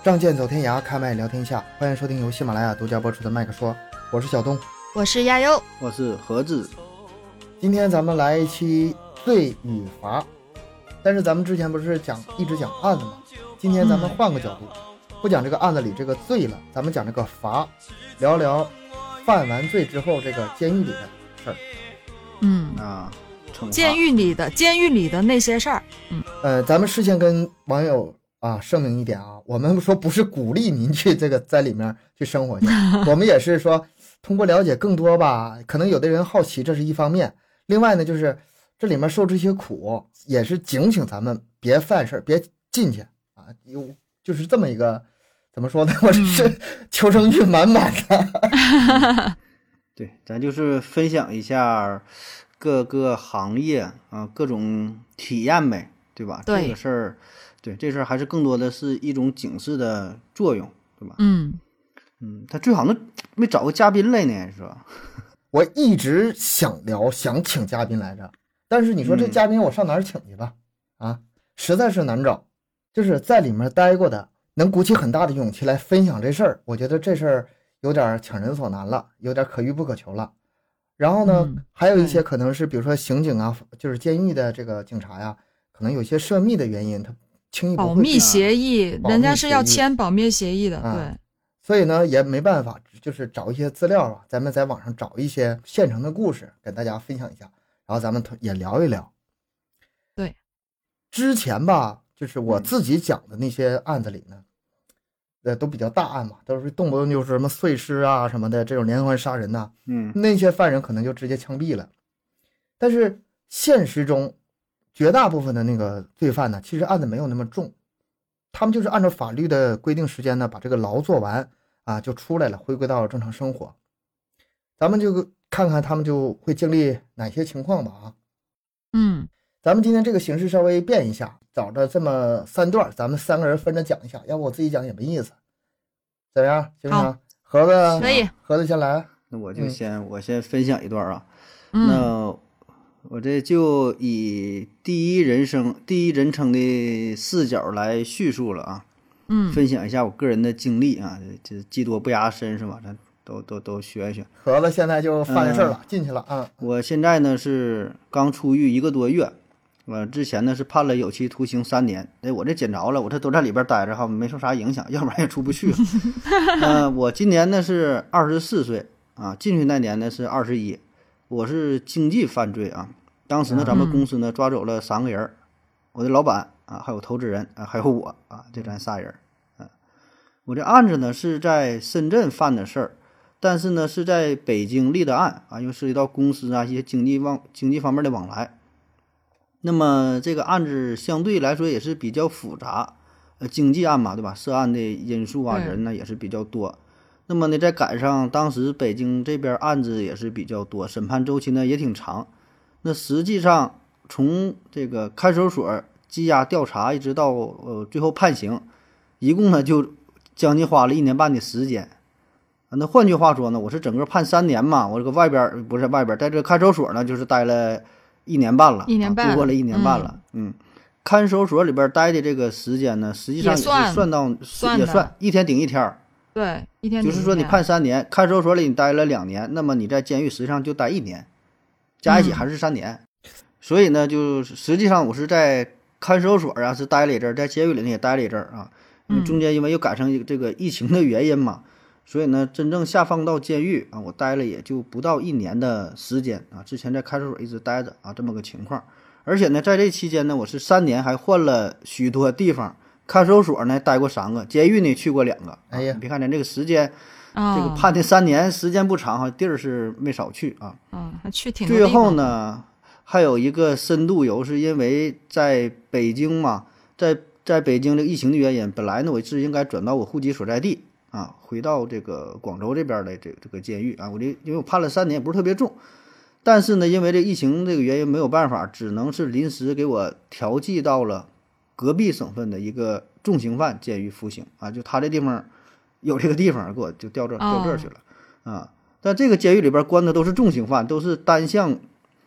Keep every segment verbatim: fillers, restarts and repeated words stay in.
仗剑走天涯，开麦聊天下。欢迎收听由喜马拉雅独家播出的麦克说，我是小东， 我是亚优， 我是何子。 今天咱们来一期罪与罚，但是咱们之前不是讲一直讲案子吗？今天咱们换个角度，嗯、不讲这个案子里这个罪了，咱们讲这个罚，聊聊犯完罪之后这个监狱里的事儿。 嗯啊， 监狱里的监狱里的那些事儿。嗯， 呃，咱们事先跟网友啊声明一点啊，我们说不是鼓励您去这个在里面去生活去，我们也是说通过了解更多吧，可能有的人好奇，这是一方面。另外呢，就是这里面受这些苦，也是警醒咱们别犯事儿，别进去啊，有就是这么一个怎么说呢？我这是求生欲满满的。 对，咱就是分享一下各个行业啊各种体验呗，对吧？ 对这个事儿，对这事儿还是更多的是一种警示的作用，对吧？ 嗯嗯，他最好能没找个嘉宾来呢，是吧？ 我一直想聊，想请嘉宾来着，但是你说这嘉宾我上哪儿请去吧？嗯、啊，实在是难找。就是在里面待过的，能鼓起很大的勇气来分享这事儿，我觉得这事儿有点强人所难了，有点可遇不可求了。然后呢，嗯、还有一些可能是，比如说刑警啊，就是监狱的这个警察呀，可能有些涉密的原因，他轻易不会。 保密协议，人家是要签保密协议的， 啊、 对。 所以呢，也没办法，就是找一些资料啊，咱们在网上找一些现成的故事，跟大家分享一下，然后咱们也聊一聊。 对， 之前吧，就是我自己讲的那些案子里呢，呃，都比较大案嘛，都是动不动就是什么碎尸啊什么的，这种连环杀人呐、啊， 嗯， 那些犯人可能就直接枪毙了。但是现实中，绝大部分的那个罪犯呢，其实案子没有那么重，他们就是按照法律的规定时间呢，把这个牢做完。啊，就出来了，回归到正常生活。咱们就看看他们就会经历哪些情况吧啊。 嗯， 咱们今天这个形式稍微变一下，找着这么三段，咱们三个人分着讲一下，要不我自己讲也没意思。怎么样？行不行？盒子可以， 盒子先来。 那我就先、嗯、我先分享一段啊。 嗯、 那我这就以第一人称第一人称的视角来叙述了啊。 嗯， 分享一下我个人的经历啊，这技多不压身是吧？咱都都都学一学。 盒子现在就犯事了、嗯，进去了啊。 我现在呢是刚出狱一个多月，我之前呢是判了有期徒刑三年。哎，我这捡着了，我这都在里边待着哈，没受啥影响，要不然也出不去。呃，我今年呢是二十四岁啊，进去那年呢是二十一。我是经济犯罪啊，当时呢咱们公司呢抓走了三个人，我的老板。啊，还有投资人啊，还有我啊，这咱仨人。啊，我这案子呢是在深圳犯的事儿，但是呢是在北京立的案啊，因为涉及到公司啊一些经济往经济方面的往来。那么这个案子相对来说也是比较复杂，呃，经济案嘛，对吧？涉案的因素啊，人呢也是比较多。那么呢，再赶上当时北京这边案子也是比较多，审判周期呢也挺长。那实际上从这个看守所羁押调查一直到呃最后判刑，一共呢就将近花了一年半的时间。那换句话说呢，我是整个判三年嘛，我这个外边不是外边，在这个看守所呢就是待了一年半了， 一年半， 度过了一年半了。嗯，嗯看守所里边待的这个时间呢，实际上也是算到算也算一天顶一天。 对，一天顶一天。 就是说你判三年，看守所里你待了两年，那么你在监狱实际上就待一年，加一起还是三年。嗯、所以呢，就实际上我是在看守所啊是待了一阵，在监狱里呢也待了一阵啊，因为中间因为又赶上这个疫情的原因嘛，嗯、所以呢真正下放到监狱啊，我待了也就不到一年的时间啊。之前在看守所一直待着啊，这么个情况。而且呢，在这期间呢，我是三年还换了许多地方，看守所呢待过三个，监狱呢去过两个。啊、 哎呀， 你别看咱这个时间， 哦、 这个判的三年时间不长哈，地儿是没少去啊。 嗯，还去挺多地方。 最后呢。还有一个深度游，是因为在北京嘛，在在北京这个疫情的原因，本来呢我是应该转到我户籍所在地啊，回到这个广州这边的这个这个监狱啊，我这因为我判了三年，不是特别重，但是呢，因为这疫情这个原因没有办法，只能是临时给我调剂到了隔壁省份的一个重刑犯监狱服刑啊，就他这地方有这个地方给我就调这调这儿去了啊，但这个监狱里边关的都是重刑犯，都是单项。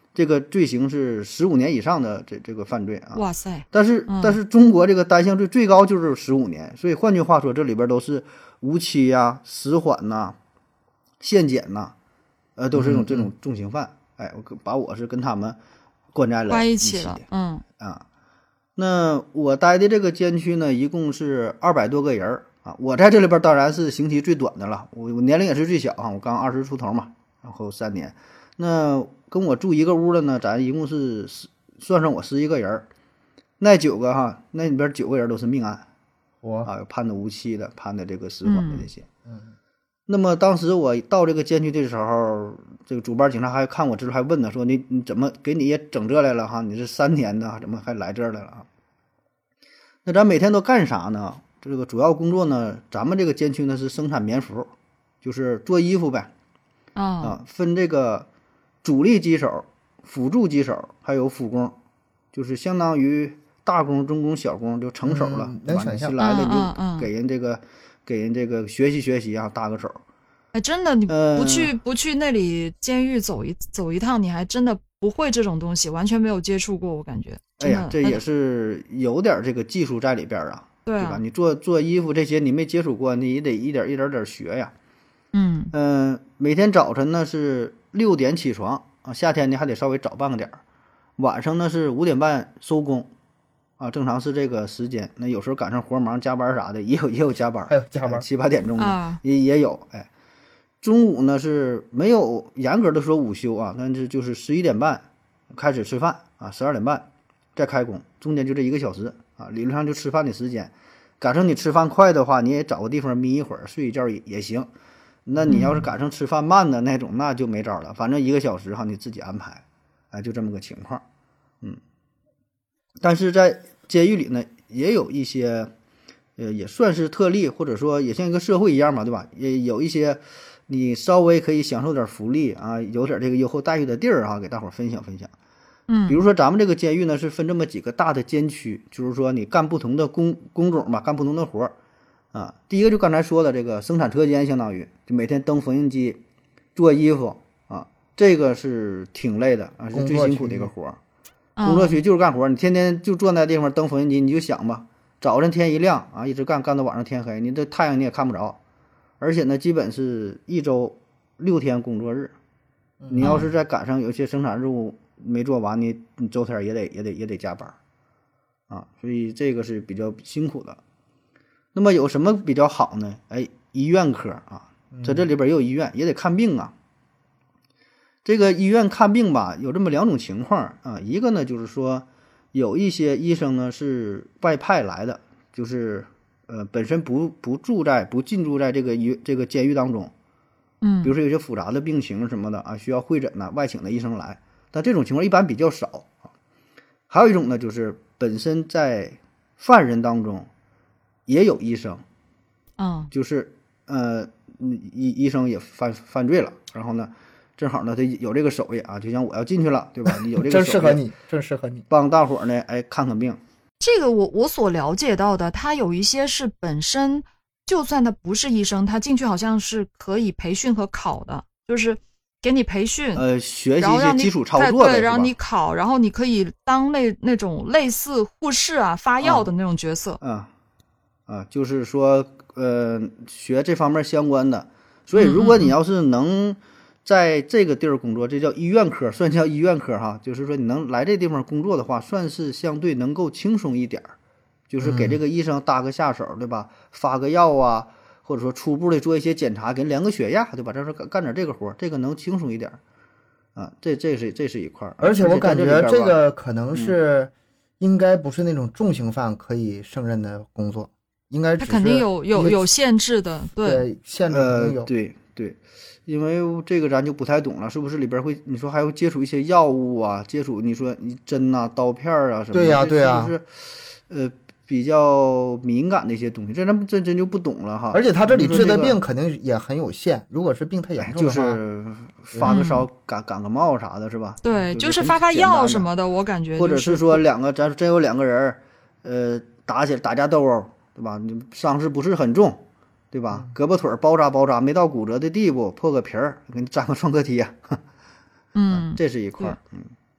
这个罪行是十五年以上的这这个犯罪啊。 哇塞， 但是、 嗯、 但是中国这个单项罪最高就是十五年，所以换句话说，这里边都是无期呀、啊、死缓呐、啊、限检呐、啊，呃，都是这种这种重刑犯。哎，我把我是跟他们关在了一起了，嗯啊。那我待的这个监区呢，一共是二百多个人儿啊。我在这里边当然是刑期最短的了，我我年龄也是最小啊，我刚二十出头嘛，然后三年。那跟我住一个屋的呢，咱一共是十，算上我十一个人儿，那九个哈，那里边九个人都是命案， 我啊，有判的无期的，判的这个死缓的这些。 嗯。 那么当时我到这个监区的时候，这个主班警察还看我之后还问呢，说你你怎么给你也整这来了哈？你是三年的，怎么还来这儿来了啊？那咱每天都干啥呢？这个主要工作呢，咱们这个监区呢是生产棉服，就是做衣服呗。 哦、 啊，分这个主力机手、辅助机手，还有辅工，就是相当于大工、中工、小工就成手了。 嗯、能想象。 新来的你就给人这个、嗯嗯、给人这个学习学习啊，搭个手。 哎，真的，你不去、呃、不去那里监狱走一走一趟，你还真的不会这种东西，完全没有接触过，我感觉。 哎呀，这也是有点这个技术在里边啊， 对啊， 对吧？你做做衣服这些你没接触过，你也得一点一点点学呀。 嗯嗯、呃，每天早晨呢是六点起床啊，夏天呢还得稍微早半个点儿，晚上呢是五点半收工啊，正常是这个时间。那有时候赶上活忙加班啥的也有也有加班， 还有加班七八点钟的、 啊、 也也有。哎，中午呢是没有严格的说午休啊，但是就是十一点半开始吃饭啊，十二点半再开工，中间就这一个小时啊，理论上就吃饭的时间。赶上你吃饭快的话，你也找个地方眯一会儿，睡一觉也也行。那你要是赶上吃饭慢的那种，那就没招了。反正一个小时哈，你自己安排，哎，就这么个情况。嗯，但是在监狱里呢，也有一些，呃，也算是特例，或者说也像一个社会一样嘛，对吧？也有一些你稍微可以享受点福利啊，有点这个优厚待遇的地儿啊，给大伙儿分享分享。 嗯， 比如说咱们这个监狱呢，是分这么几个大的监区，就是说你干不同的工工种吧，干不同的活儿。啊，第一个就刚才说的这个生产车间，相当于就每天蹬缝纫机、做衣服啊，这个是挺累的啊，是最辛苦的一个活儿。工作区就是干活，你天天就坐那地方蹬缝纫机，你就想吧，早晨天一亮啊，一直干干到晚上天黑，你这太阳你也看不着，而且呢，基本是一周六天工作日，你要是再赶上有些生产任务没做完，你你周天也得也得也得加班啊，所以这个是比较辛苦的。那么有什么比较好呢？哎，医院科啊，在这里边也有医院，也得看病啊。这个医院看病吧，有这么两种情况啊。一个呢，就是说有一些医生呢是外派来的，就是呃本身不不住在不进驻在这个医这个监狱当中， 嗯， 比如说有些复杂的病情什么的啊，需要会诊呐，外请的医生来，但这种情况一般比较少啊。还有一种呢，就是本身在犯人当中也有医生， 嗯， 就是呃，医医生也犯犯罪了，然后呢，正好呢，他有这个手艺啊，就像我要进去了，对吧？你有这个真适合你，真适合你， 帮大伙儿呢，哎，看看病。 这个我我所了解到的，他有一些是本身就算他不是医生，他进去好像是可以培训和考的，就是给你培训， 呃，学习一些基础操作的， 对，然后你考，然后你可以当那那种类似护士啊、发药的那种角色。 啊。啊，就是说，呃，学这方面相关的，所以如果你要是能在这个地儿工作，这叫医院科，算叫医院科哈，就是说你能来这地方工作的话，算是相对能够轻松一点儿，就是给这个医生搭个下手，对吧？发个药啊，或者说初步的做一些检查，给量个血压，对吧？这是干干点这个活，这个能轻松一点啊。这这是这是一块儿， 而且我感觉这个可能是嗯应该不是那种重刑犯可以胜任的工作。应该它肯定有有有限制的，对， 对限制肯定有， 呃、对对，因为这个咱就不太懂了，是不是里边会你说还要接触一些药物啊，接触你说你针啊、刀片啊什么的， 对呀、啊、对呀、 啊，是不是呃比较敏感的一些东西？这咱真真就不懂了哈。 而且他这里治的病肯定也很有限，如果是病太严重的话， 就是发个烧、感感个冒啥的，是吧？ 对， 就就是发发药什么的，我感觉、就是， 或者是说两个咱真有两个人，呃，打起来打架斗殴。对吧？你伤势不是很重，对吧？胳膊腿包扎包扎，没到骨折的地步，破个皮儿，给你粘个创可贴。 嗯， 这是一块儿。嗯，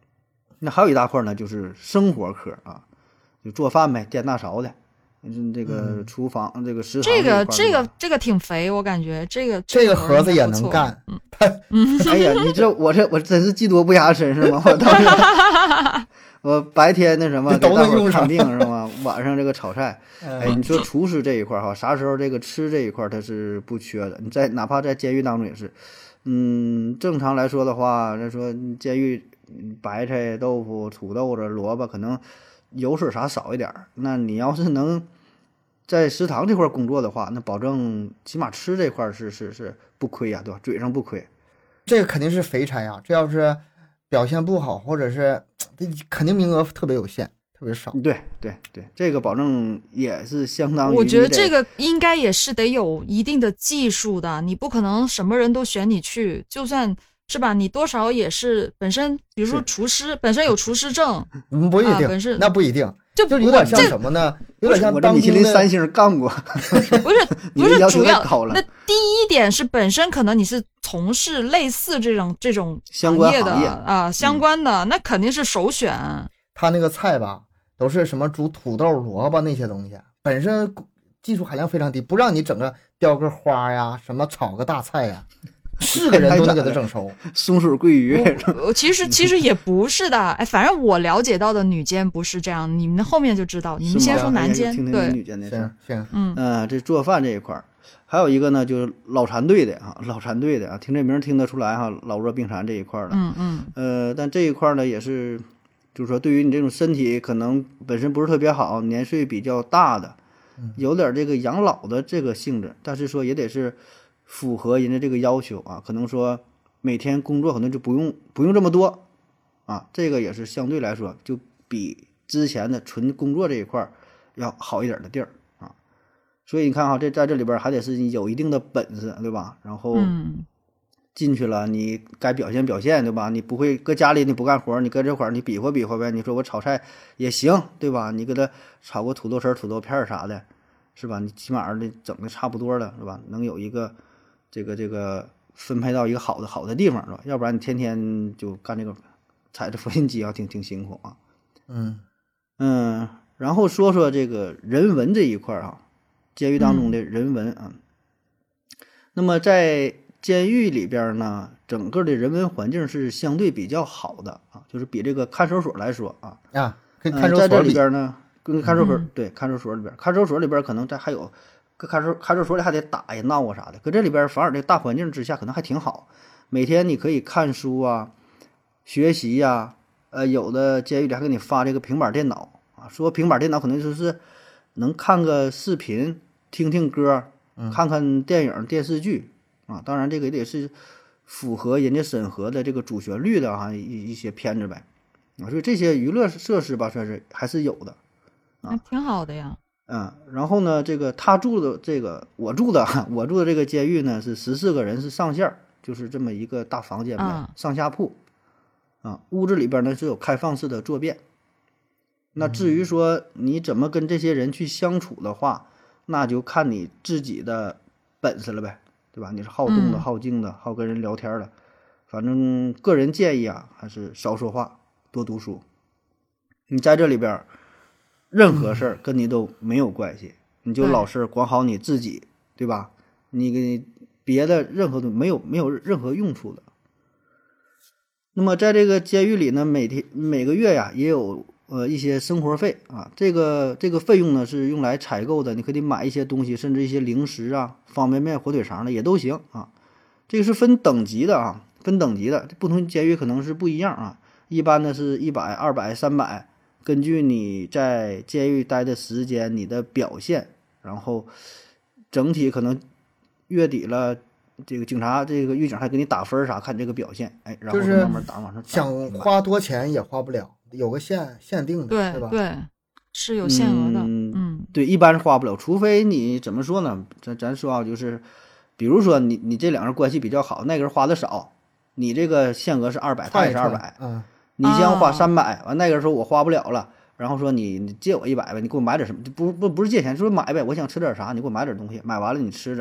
那还有一大块呢，就是生活科啊，就做饭呗，颠大勺的，嗯，这个厨房、嗯、这个食堂这个这个个这个挺肥，我感觉这个这个个盒子也能干。 嗯嗯，哎呀，你这我这我真是技多不压身是吗？我当时我白天那什么给大伙看病是吗？晚上这个炒菜，哎，你说厨师这一块哈，啥时候这个吃这一块它是不缺的？你在哪怕在监狱当中也是，嗯，正常来说的话，那说监狱白菜、豆腐、土豆子、萝卜可能油水啥少一点儿，那你要是能在食堂这块工作的话，那保证起码吃这块是是是不亏呀、啊，对吧？嘴上不亏。 这个肯定是肥差呀，这要是表现不好，或者是肯定名额特别有限，特别少。 对对对，这个保证也是相当于。 我觉得这个应该也是得有一定的技术的，你不可能什么人都选你去，就算是吧，你多少也是本身，比如说厨师本身有厨师证， 嗯，不一定， 啊、本身那不一定， 就就有点像什么呢？有点像当米其林三星干过， 不是不是主要了。 那第一点是本身可能你是从事类似这种这种相关业的行业啊相关的、嗯，那肯定是首选。 他那个菜吧，都是什么煮土豆、萝卜那些东西，本身技术含量非常低，不让你整个雕个花呀，什么炒个大菜呀。是个人都能给他整熟， 松鼠桂鱼。 其实其实也不是的，哎，反正我了解到的女监不是这样，你们后面就知道。你们先说男监， 听听女监的事儿。 行， 嗯呃，这做饭这一块儿，还有一个呢，就是老残队的啊，老残队的啊，听这名听得出来哈，老弱病残这一块的。 嗯嗯。 呃，但这一块呢，也是，就是说，对于你这种身体可能本身不是特别好，年岁比较大的，有点这个养老的这个性质，但是说也得是。符合人家这个要求啊，可能说每天工作可能就不用不用这么多啊，这个也是相对来说就比之前的纯工作这一块要好一点的地儿啊。所以你看哈，这在这里边还得是有一定的本事，对吧？然后进去了，你该表现表现，对吧？你不会搁家里你不干活，你搁这块儿你比划比划呗。你说我炒菜也行，对吧？你给他炒个土豆丝、土豆片啥的，是吧？你起码的整的差不多了，是吧？能有一个。这个这个分配到一个好的好的地方是吧？要不然你天天就干这个踩着缝纫机啊，挺挺辛苦啊。 嗯嗯，然后说说这个人文这一块啊，监狱当中的人文啊。嗯、那么在监狱里边呢，整个的人文环境是相对比较好的啊，就是比这个看守所来说啊啊，跟看守所、 呃、在这里边呢，跟看守所、嗯、对看守所里边，看守所里边可能这还有。搁看守看守所里还得打呀闹啊啥的，搁这里边反而这大环境之下可能还挺好，每天你可以看书啊、学习呀、啊，呃，有的监狱里还给你发这个平板电脑啊，说平板电脑可能就是能看个视频、听听歌、看看电影、电视剧啊，当然这个也得是符合人家审核的这个主旋律的啊一一些片子呗啊，所以这些娱乐设施吧，算是还是有的啊， 挺好的呀。 嗯，然后呢，这个他住的这个我住的我住的这个监狱呢是十四个人是上线，就是这么一个大房间呗， 嗯、 上下铺啊，屋子里边呢是有开放式的坐便。那至于说你怎么跟这些人去相处的话，那就看你自己的本事了呗，对吧？你是好动的、好静的、好跟人聊天的，反正个人建议啊，还是少说话，多读书。你在这里边。任何事儿跟你都没有关系，你就老实管好你自己，对吧？你给别的任何都没有没有任何用处的。那么在这个监狱里呢，每天每个月呀也有呃一些生活费啊，这个这个费用呢是用来采购的，你可以买一些东西，甚至一些零食啊、方便面、火腿肠的也都行啊。这个是分等级的啊，分等级的，不同监狱可能是不一样啊。一般的是一百、二百、三百。根据你在监狱待的时间，你的表现，然后整体可能月底了，这个警察这个狱警还给你打分啥，看这个表现，哎，然后慢慢打往上。 想花多钱也花不了，有个限限定的， 对吧？ 对，是有限额的。 嗯，嗯对，一般是花不了，除非你怎么说呢？咱咱说啊，就是比如说你你这两个人关系比较好，那个人花的少，你这个限额是二百，他也是二百， 嗯。 你先花三百，完那个时候我花不了了，然后说你你借我一百呗，你给我买点什么？不不不是借钱，就是买呗。我想吃点啥，你给我买点东西，买完了你吃着，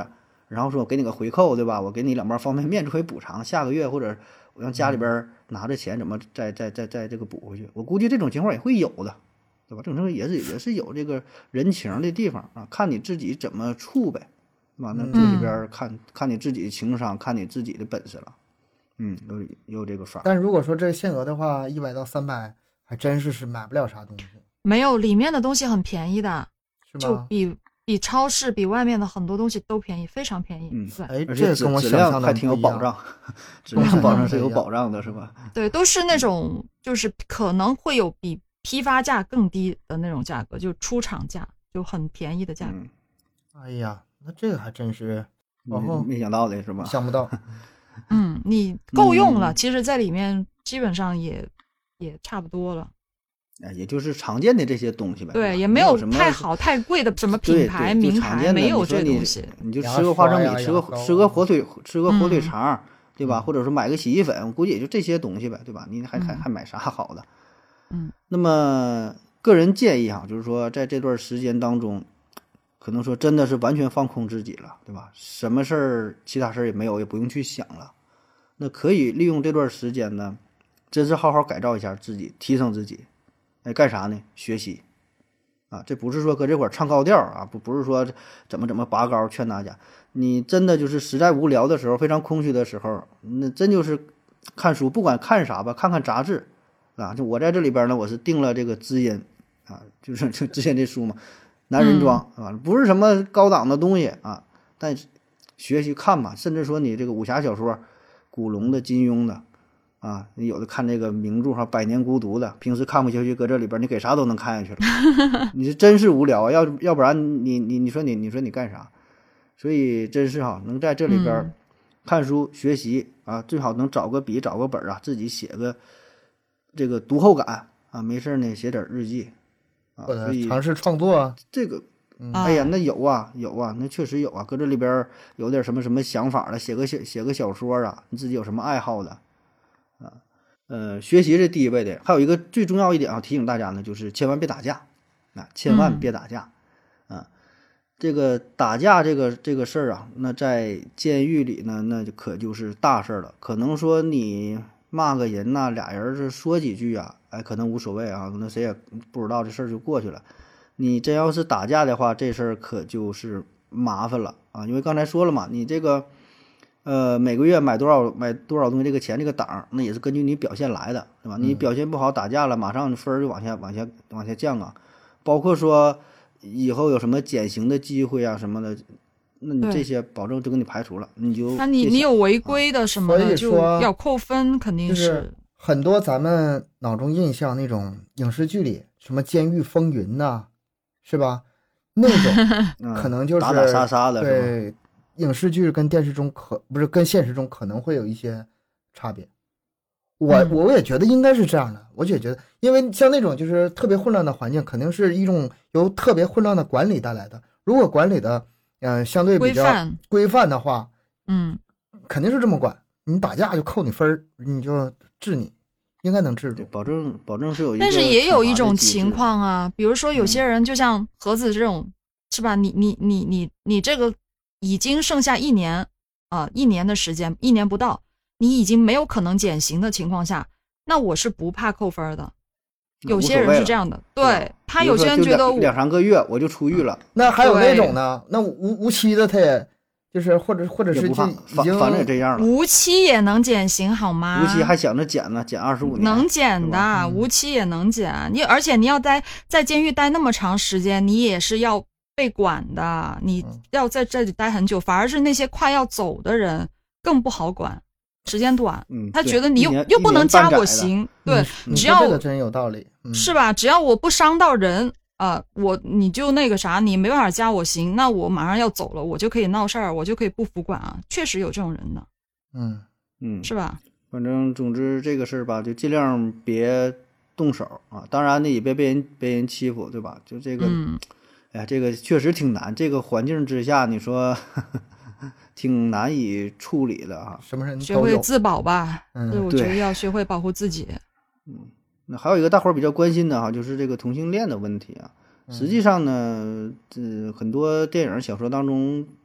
然后说我给你个回扣，对吧？我给你两包方便面作为补偿，下个月或者我让家里边拿着钱怎么再再再再这个补回去。我估计这种情况也会有的，对吧？这种情况也是也是有这个人情的地方啊，看你自己怎么处呗，对吧？那这里边看、嗯、看你自己的情商，看你自己的本事了。嗯，有有这个法。 但如果说这限额的话，一百到三百，还真是是买不了啥东西。 没有，里面的东西很便宜的， 是吗？ 就比比超市、比外面的很多东西都便宜，非常便宜。 嗯， 对， 哎， 而且这跟我质想象的还挺有保障，质量保障是有保障的，是吧？ 对，都是那种就是可能会有比批发价更低的那种价格，就出厂价，就很便宜的价格。 嗯、 哎呀，那这个还真是，然后没想到的是吧？ 想不到。 嗯，你够用了， 嗯、 其实在里面基本上也也差不多了。 哎，也就是常见的这些东西呗。 对，也没有什么太好太贵的什么品牌名牌，没有这东西。 你就吃个花生米，吃个吃个火腿，吃个火腿肠， 嗯、 对吧？或者说买个洗衣粉，我估计也就这些东西呗，对吧？你还还还买啥好的？ 嗯。 那么个人建议哈，就是说在这段时间当中，可能说真的是完全放空自己了，对吧？什么事儿，其他事儿也没有，也不用去想了。那可以利用这段时间呢，真是好好改造一下自己，提升自己。哎，干啥呢？学习啊！这不是说搁这块儿唱高调啊，不不是说怎么怎么拔高劝大家。你真的就是实在无聊的时候，非常空虚的时候，那真就是看书，不管看啥吧，看看杂志啊。就我在这里边呢，我是订了这个知音啊，就是就之前这书嘛，男人装啊，不是什么高档的东西啊，但学习看吧，甚至说你这个武侠小说，古龙的、金庸的。啊，你有的看这个名著哈，《百年孤独》的，平时看不下去，搁这里边你给啥都能看下去了。你是真是无聊啊，要要不然你你你说你你说你干啥？所以真是哈，能在这里边看书、嗯、学习啊，最好能找个笔找个本啊，自己写个这个读后感啊，没事呢写点日记啊， 或者所以尝试创作啊。 这个， 嗯、 哎呀，那有啊有啊，那确实有啊，搁这里边有点什么什么想法了，写个写写个小说啊，你自己有什么爱好的？啊，呃，学习是第一位的，还有一个最重要一点啊，提醒大家呢，就是千万别打架，啊，千万别打架，嗯、啊，这个打架这个这个事儿啊，那在监狱里呢，那就可就是大事了。可能说你骂个人呐、啊，俩人是说几句啊，哎，可能无所谓啊，那谁也不知道这事儿就过去了。你真要是打架的话，这事儿可就是麻烦了啊，因为刚才说了嘛，你这个。呃，每个月买多少买多少东西，这个钱这个档，那也是根据你表现来的，对吧？你表现不好，打架了，马上分儿就往下往下往下降啊。包括说以后有什么减刑的机会啊什么的，那你这些保证就给你排除了，你就那你你有违规的什么的，就要扣分，肯定是很多咱们脑中印象那种影视剧里，什么《监狱风云》呐，是吧？那种可能就是打打杀杀的， 对。影视剧跟电视中可不是跟现实中可能会有一些差别，我我也觉得应该是这样的，我也觉得，因为像那种就是特别混乱的环境，肯定是一种由特别混乱的管理带来的。如果管理的呃相对比较规范的话， 嗯， 肯定是这么管，你打架就扣你分，你就治你，应该能治住， 保证保证是有一个。 但是也有一种情况啊，比如说有些人就像盒子这种，嗯、是吧？你你你你你这个。已经剩下一年啊、呃，一年的时间，一年不到，你已经没有可能减刑的情况下，那我是不怕扣分的。有些人是这样的，对他有些人觉得两两三个月我就出狱了。 那还有那种呢？那无无期的，他也就是或者或者是就已经反正也这样了。 无期也能减刑好吗？ 无期还想着减呢，减二十五年能减的， 嗯、 无期也能减。你而且你要待在监狱待那么长时间，你也是要。被管的，你要在这里待很久，反而是那些快要走的人更不好管，时间短， 嗯、 他觉得你又又不能加我刑，对， 嗯、 只要这个真有道理， 嗯、是吧？只要我不伤到人啊、呃，我你就那个啥，你没办法加我刑，那我马上要走了，我就可以闹事儿，我就可以不服管啊，确实有这种人的， 嗯嗯， 是吧？ 反正总之这个事儿吧，就尽量别动手啊，当然呢也别被人被人欺负，对吧？就这个。 嗯哎呀，这个确实挺难。这个环境之下，你说呵呵挺难以处理的哈。 什么人学会自保吧， 嗯， 我觉得要学会保护自己。 嗯，那还有一个大伙儿比较关心的哈，就是这个同性恋的问题啊。实际上呢，这、呃、很多电影、小说当中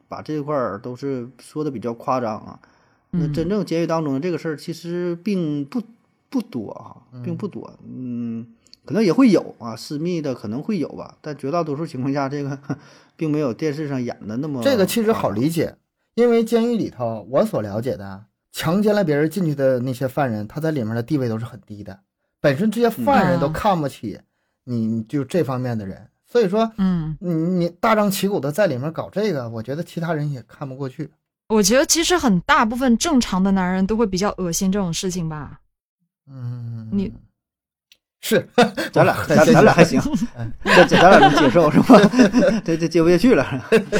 把这块儿都是说的比较夸张啊。那真正监狱当中的这个事儿其实并不不多啊，并不多。嗯，可能也会有啊，私密的可能会有吧，但绝大多数情况下，这个并没有电视上演的那么。 这个其实好理解，因为监狱里头，我所了解的，强奸了别人进去的那些犯人，他在里面的地位都是很低的，本身这些犯人都看不起你，就这方面的人。所以说， 嗯， 你你大张旗鼓的在里面搞这个，我觉得其他人也看不过去。 我觉得其实很大部分正常的男人都会比较恶心这种事情吧。 嗯， 你是咱俩咱咱俩还行，这这咱俩能接受是吧？这这接不下去了。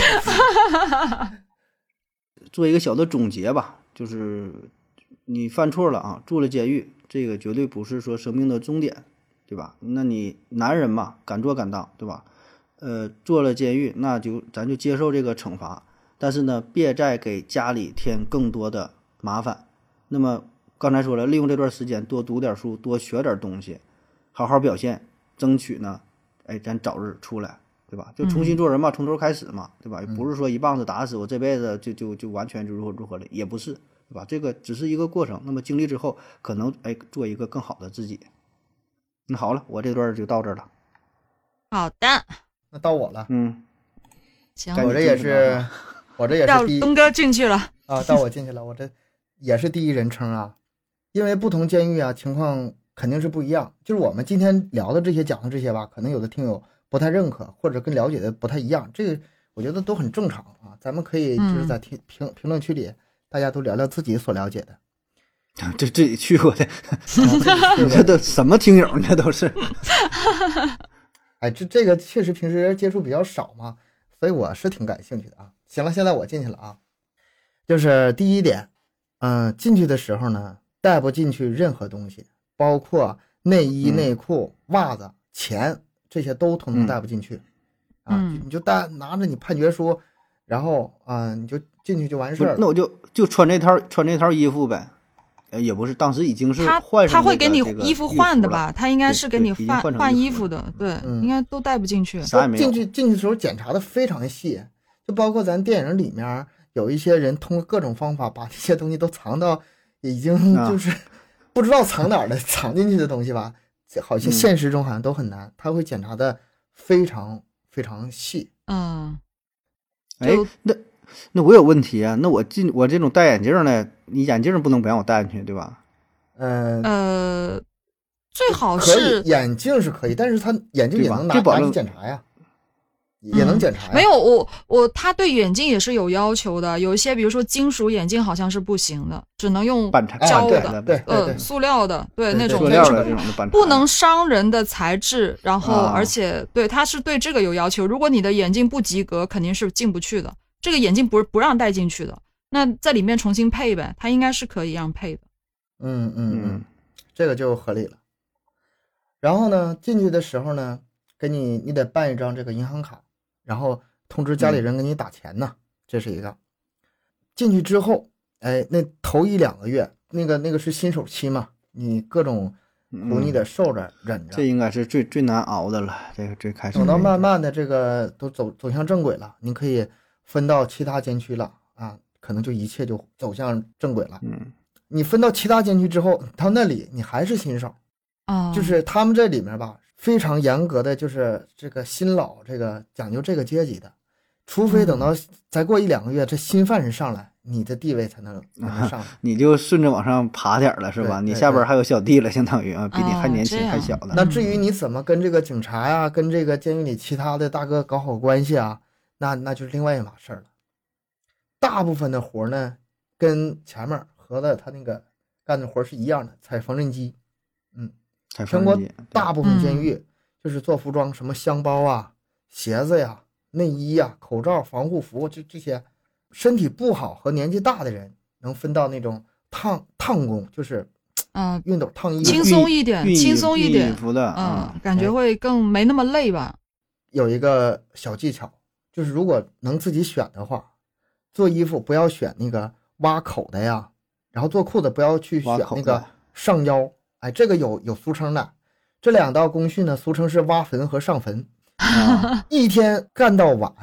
做一个小的总结吧，就是你犯错了啊，住了监狱，这个绝对不是说生命的终点，对吧？那你男人嘛，敢做敢当，对吧？呃，坐了监狱，那就咱就接受这个惩罚，但是呢，别再给家里添更多的麻烦。那么刚才说了，利用这段时间多读点书，多学点东西，好好表现，争取呢，哎，咱早日出来，对吧？就重新做人嘛，从头开始嘛，对吧？也不是说一棒子打死我这辈子就就就完全就如何如何了，也不是，对吧？这个只是一个过程。那么经历之后，可能哎，做一个更好的自己。那好了，我这段就到这儿了。 好的， 那到我了。 嗯， 行， 我这也是，我这也是第一东哥进去了啊，到我进去了，我这也是第一人称啊。因为不同监狱啊，情况肯定是不一样。就是我们今天聊的这些讲的这些吧，可能有的听友不太认可，或者跟了解的不太一样，这个我觉得都很正常啊。咱们可以就是在评评评论区里，大家都聊聊自己所了解的。 这自己去过的，你这都什么听友？这都是。 哎，这这个确实平时接触比较少嘛，所以我是挺感兴趣的啊。行了，现在我进去了啊。就是第一点，嗯、呃，进去的时候呢，带不进去任何东西，包括内衣、内裤、袜子、钱，这些都统统带不进去。 嗯、 啊，你就带拿着你判决书，然后啊、呃，你就进去就完事儿了。 那我就就穿这套穿这套衣服呗。呃，也不是，当时已经是换上、这个、他会给你衣服换的吧？他应该是给你换换衣服的，对， 嗯、 应该都带不进去。 啥也没有。 进去进去的时候检查的非常细，就包括咱电影里面有一些人通过各种方法把这些东西都藏到已经就是不知道藏哪儿的、啊、藏进去的东西吧，好像现实中好像都很难，嗯、他会检查的非常非常细。 嗯， 哎，那那我有问题啊？那我进我这种戴眼镜的，你眼镜不能不让我戴进去，对吧？ 嗯呃, 呃，最好是眼镜是可以，但是他眼镜也能拿拿去检查呀。也能检查、 嗯、没有，我我他对眼镜也是有要求的，有一些比如说金属眼镜好像是不行的，只能用胶的、 啊、对, 对, 对, 对呃塑料的，对, 对那种塑料的这种的不能伤人的材质，然后啊、 而且对他是对这个有要求，如果你的眼镜不及格，肯定是进不去的。这个眼镜不是不让带进去的，那在里面重新配呗，他应该是可以让配的。 嗯嗯嗯，这个就合理了。然后呢，进去的时候呢，给你你得办一张这个银行卡，然后通知家里人给你打钱呢、嗯，这是一个。进去之后，哎，那头一两个月，那个那个是新手期嘛，你各种苦你得受着、嗯、忍着。 这应该是最最难熬的了，这个最开始。 等到慢慢的这个都走走向正轨了，你可以分到其他监区了啊，可能就一切就走向正轨了。 嗯， 你分到其他监区之后，到那里你还是新手。 啊、 oh. 就是他们这里面吧，非常严格的，就是这个新老这个讲究这个阶级的，除非等到再过一两个月，这新犯人上来，你的地位才能才能上来， 你就顺着往上爬点了，是吧？你下边还有小弟了，相当于啊，比你还年轻、 oh, 还小的。 那至于你怎么跟这个警察呀、跟这个监狱里其他的大哥搞好关系啊，那那就是另外一码事儿了。大部分的活呢，跟前面合的他那个干的活是一样的，踩缝纫机，嗯。全国大部分监狱就是做服装，什么箱包啊、鞋子呀、内衣呀、口罩、防护服，就这些。身体不好和年纪大的人能分到那种烫烫工，就是嗯， 熨斗烫衣服， 轻松一点，轻松一点， 服的， 嗯，感觉会更没那么累吧。 有一个小技巧，就是如果能自己选的话，做衣服不要选那个挖口的呀，然后做裤子不要去选那个上腰。哎，这个有有俗称的，这两道工序呢，俗称是挖坟和上坟。啊、一天干到晚，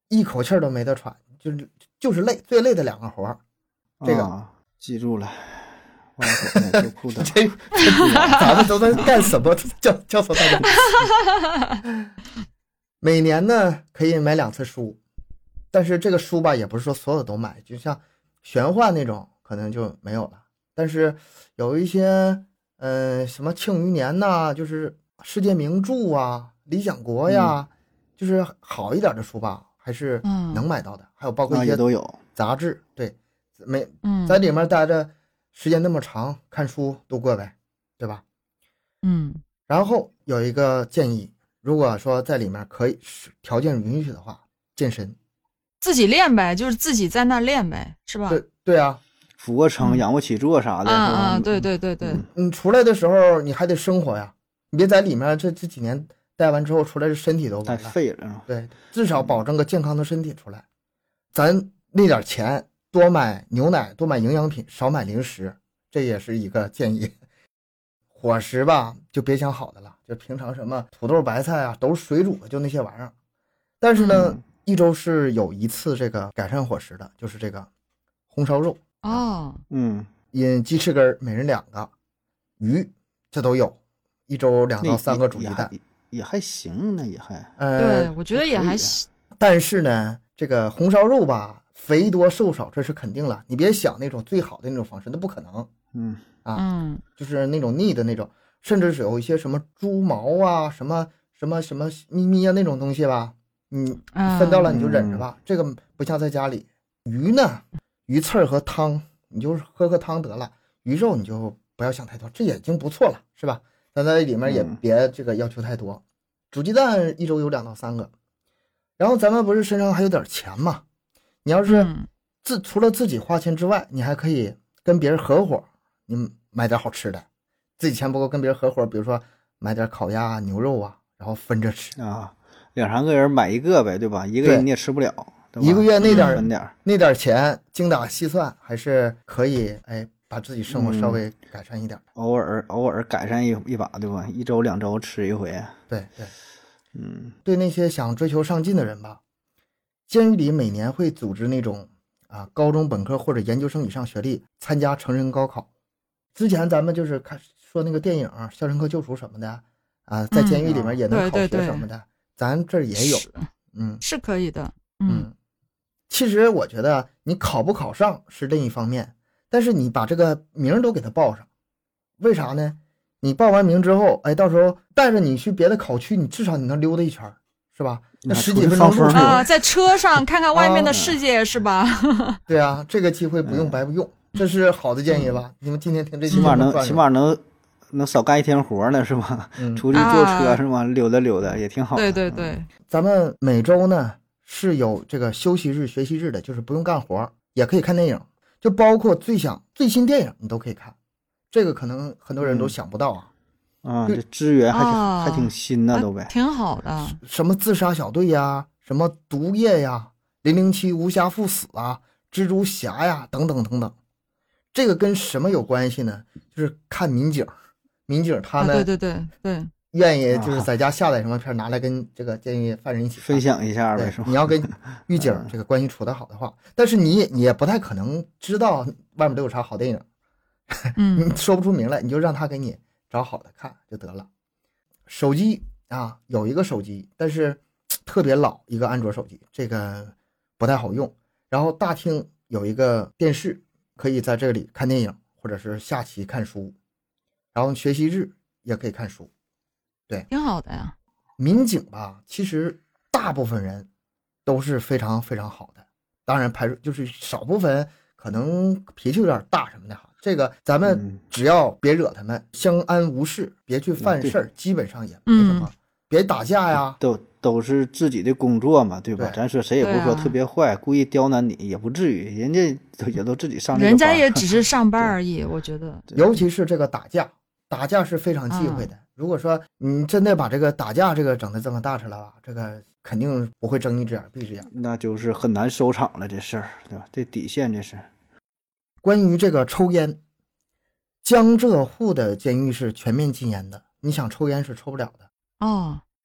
一口气儿都没得喘，就是就是累，最累的两个活儿。这个、 啊、记住了，外口呢就裤裆。 这这咱们都在干什么？教教唆大家。每年呢可以买两次书，但是这个书吧也不是说所有都买，就像玄幻那种可能就没有了。但是有一些呃什么《庆余年》呐，就是世界名著啊、理想国呀、嗯，就是好一点的书吧，还是能买到的。嗯、还有包括一些都有杂志，对，没嗯， 在里面待着时间那么长，看书度过呗，对吧？ 嗯。 然后有一个建议，如果说在里面可以条件允许的话，健身， 自己练呗，就是自己在那练呗，是吧？ 对对啊。 俯卧撑、仰卧起坐啥的， 啊啊，对对对对， 你出来的时候你还得生活呀，你别在里面这这几年待完之后出来，这身体都太废了。 对，至少保证个健康的身体出来。咱那点钱多买牛奶，多买营养品，少买零食，这也是一个建议。伙食吧，就别想好的了，就平常什么土豆白菜啊，都是水煮的，就那些玩意儿。但是呢，嗯、一周是有一次这个改善伙食的，就是这个红烧肉。 哦， 嗯， 引鸡翅根每人两个，鱼这都有，一周两到三个煮鸡蛋， 也, 也, 也还行呢，也还， 呃， 对，我觉得也还行。 但是呢，这个红烧肉吧，肥多瘦少这是肯定了，你别想那种最好的那种方式，那不可能。 嗯啊， 嗯， 就是那种腻的那种，甚至是有一些什么猪毛啊，什么什么什么咪咪啊那种东西吧，你分到了你就忍着吧，嗯、这个不像在家里。鱼呢？鱼刺儿和汤，你就喝喝汤得了。鱼肉你就不要想太多，这也已经不错了，是吧？咱在里面也别这个要求太多。嗯、煮鸡蛋一周有两到三个，然后咱们不是身上还有点钱嘛？你要是自、嗯、除了自己花钱之外，你还可以跟别人合伙，你买点好吃的。自己钱不够，跟别人合伙，比如说买点烤鸭、牛肉啊，然后分着吃啊，两三个人买一个呗，对吧？一个人你也吃不了。 一个月那点、 嗯、点那点钱精打细算还是可以，哎，把自己生活稍微改善一点、 嗯、偶尔偶尔改善一一把，对吧？一周两周吃一回。 对对， 嗯， 对那些想追求上进的人吧，监狱里每年会组织那种啊高中本科或者研究生以上学历参加成人高考。之前咱们就是看说那个电影《肖申克救赎》什么的啊，在监狱里面也能考学什么的，嗯、咱这也有，嗯， 是可以的， 嗯。嗯其实我觉得你考不考上是另一方面，但是你把这个名都给他报上，为啥呢？你报完名之后，哎，到时候带着你去别的考区，你至少你能溜达一圈，是吧？那十几分钟路程啊，在车上看看外面的世界，啊、是吧？ 对啊，这个机会不用白不用，这是好的建议吧？你们今天听这起码能起码能能少干一天活呢，是吧？嗯、出去坐车、啊、是吗？溜达溜达也挺好的。 对对对， 咱们每周呢。是有这个休息日、学习日的，就是不用干活，也可以看电影，就包括最想最新电影你都可以看，这个可能很多人都想不到啊。 嗯、啊，这资源还挺、啊、还挺新的都呗， 挺好的。 什么自杀小队呀，什么毒液呀，零零七无暇赴死啊，蜘蛛侠呀，等等等等。这个跟什么有关系呢？就是看民警，民警他们、 啊、对对对对。 愿意就是在家下载什么片拿来跟这个监狱犯人一起分享一下呗，是吧？ 你要跟狱警这个关系处得好的话，但是你你也不太可能知道外面都有啥好电影， 嗯， 你说不出名来，你就让他给你找好的看就得了。手机啊，有一个手机，但是特别老，一个安卓手机，这个不太好用。然后大厅有一个电视，可以在这里看电影或者是下棋看书，然后学习日也可以看书。对， 挺好的呀。 民警吧，其实大部分人都是非常非常好的，当然排除就是少部分可能脾气有点大什么的哈。这个咱们只要别惹他们，嗯、相安无事，别去犯事儿，基本上也没什么。嗯、别打架呀， 都都是自己的工作嘛，对吧？对咱说谁也不说特别坏，啊、故意刁难你也不至于，人家也都自己上这个班， 人家也只是上班而已，我觉得。 尤其是这个打架，打架是非常忌讳的。嗯如果说你真的把这个打架这个整得这么大去了吧，这个肯定不会睁一只眼闭一只眼， 那就是很难收场了这事儿，对吧？这底线这是。 关于这个抽烟，江浙沪的监狱是全面禁烟的，你想抽烟是抽不了的。 哦，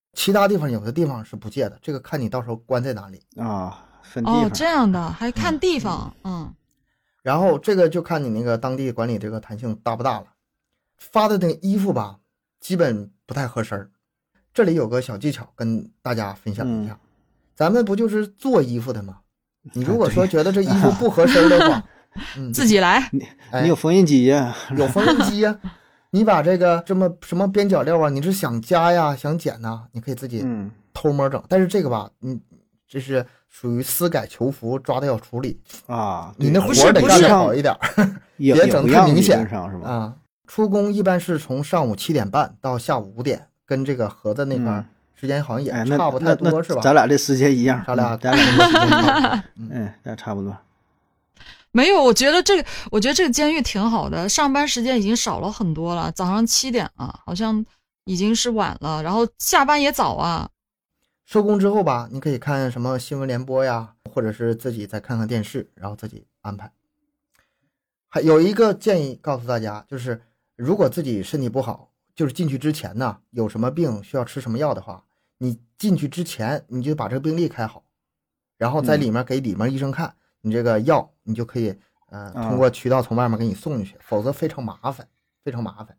其他地方有的地方是不戒的，这个看你到时候关在哪里啊，分地方。 哦，这样的还看地方，嗯。嗯然后这个就看你那个当地管理这个弹性大不大了。发的那个衣服吧，基本不太合身。这里有个小技巧跟大家分享一下，嗯、咱们不就是做衣服的吗？你如果说觉得这衣服不合身的话，啊、 嗯，自己来。 你你有缝纫机呀？ 有缝纫机呀。你把这个这么什么边角料啊，你是想加呀，想减呐，你可以自己偷摸整。嗯、但是这个吧，你这是属于私改囚服，抓的要处理啊。 你那活得干得好一点，别整太明显是吧？ 啊。出工一般是从上午七点半到下午五点，跟这个盒子那块时间好像也差不太多， 嗯、 是吧？ 咱俩这时间一样， 咱俩咱俩这时间一样，嗯，咱差不多。 没有，我觉得这个，我觉得这个监狱挺好的，上班时间已经少了很多了，早上七点啊，好像已经是晚了，然后下班也早啊。 收工之后吧，你可以看什么新闻联播呀，或者是自己再看看电视，然后自己安排。还有一个建议告诉大家，就是如果自己身体不好，就是进去之前呢，有什么病需要吃什么药的话，你进去之前你就把这个病历开好，然后在里面给里面医生看，嗯、你这个药你就可以呃通过渠道从外面给你送进去，嗯、否则非常麻烦，非常麻烦。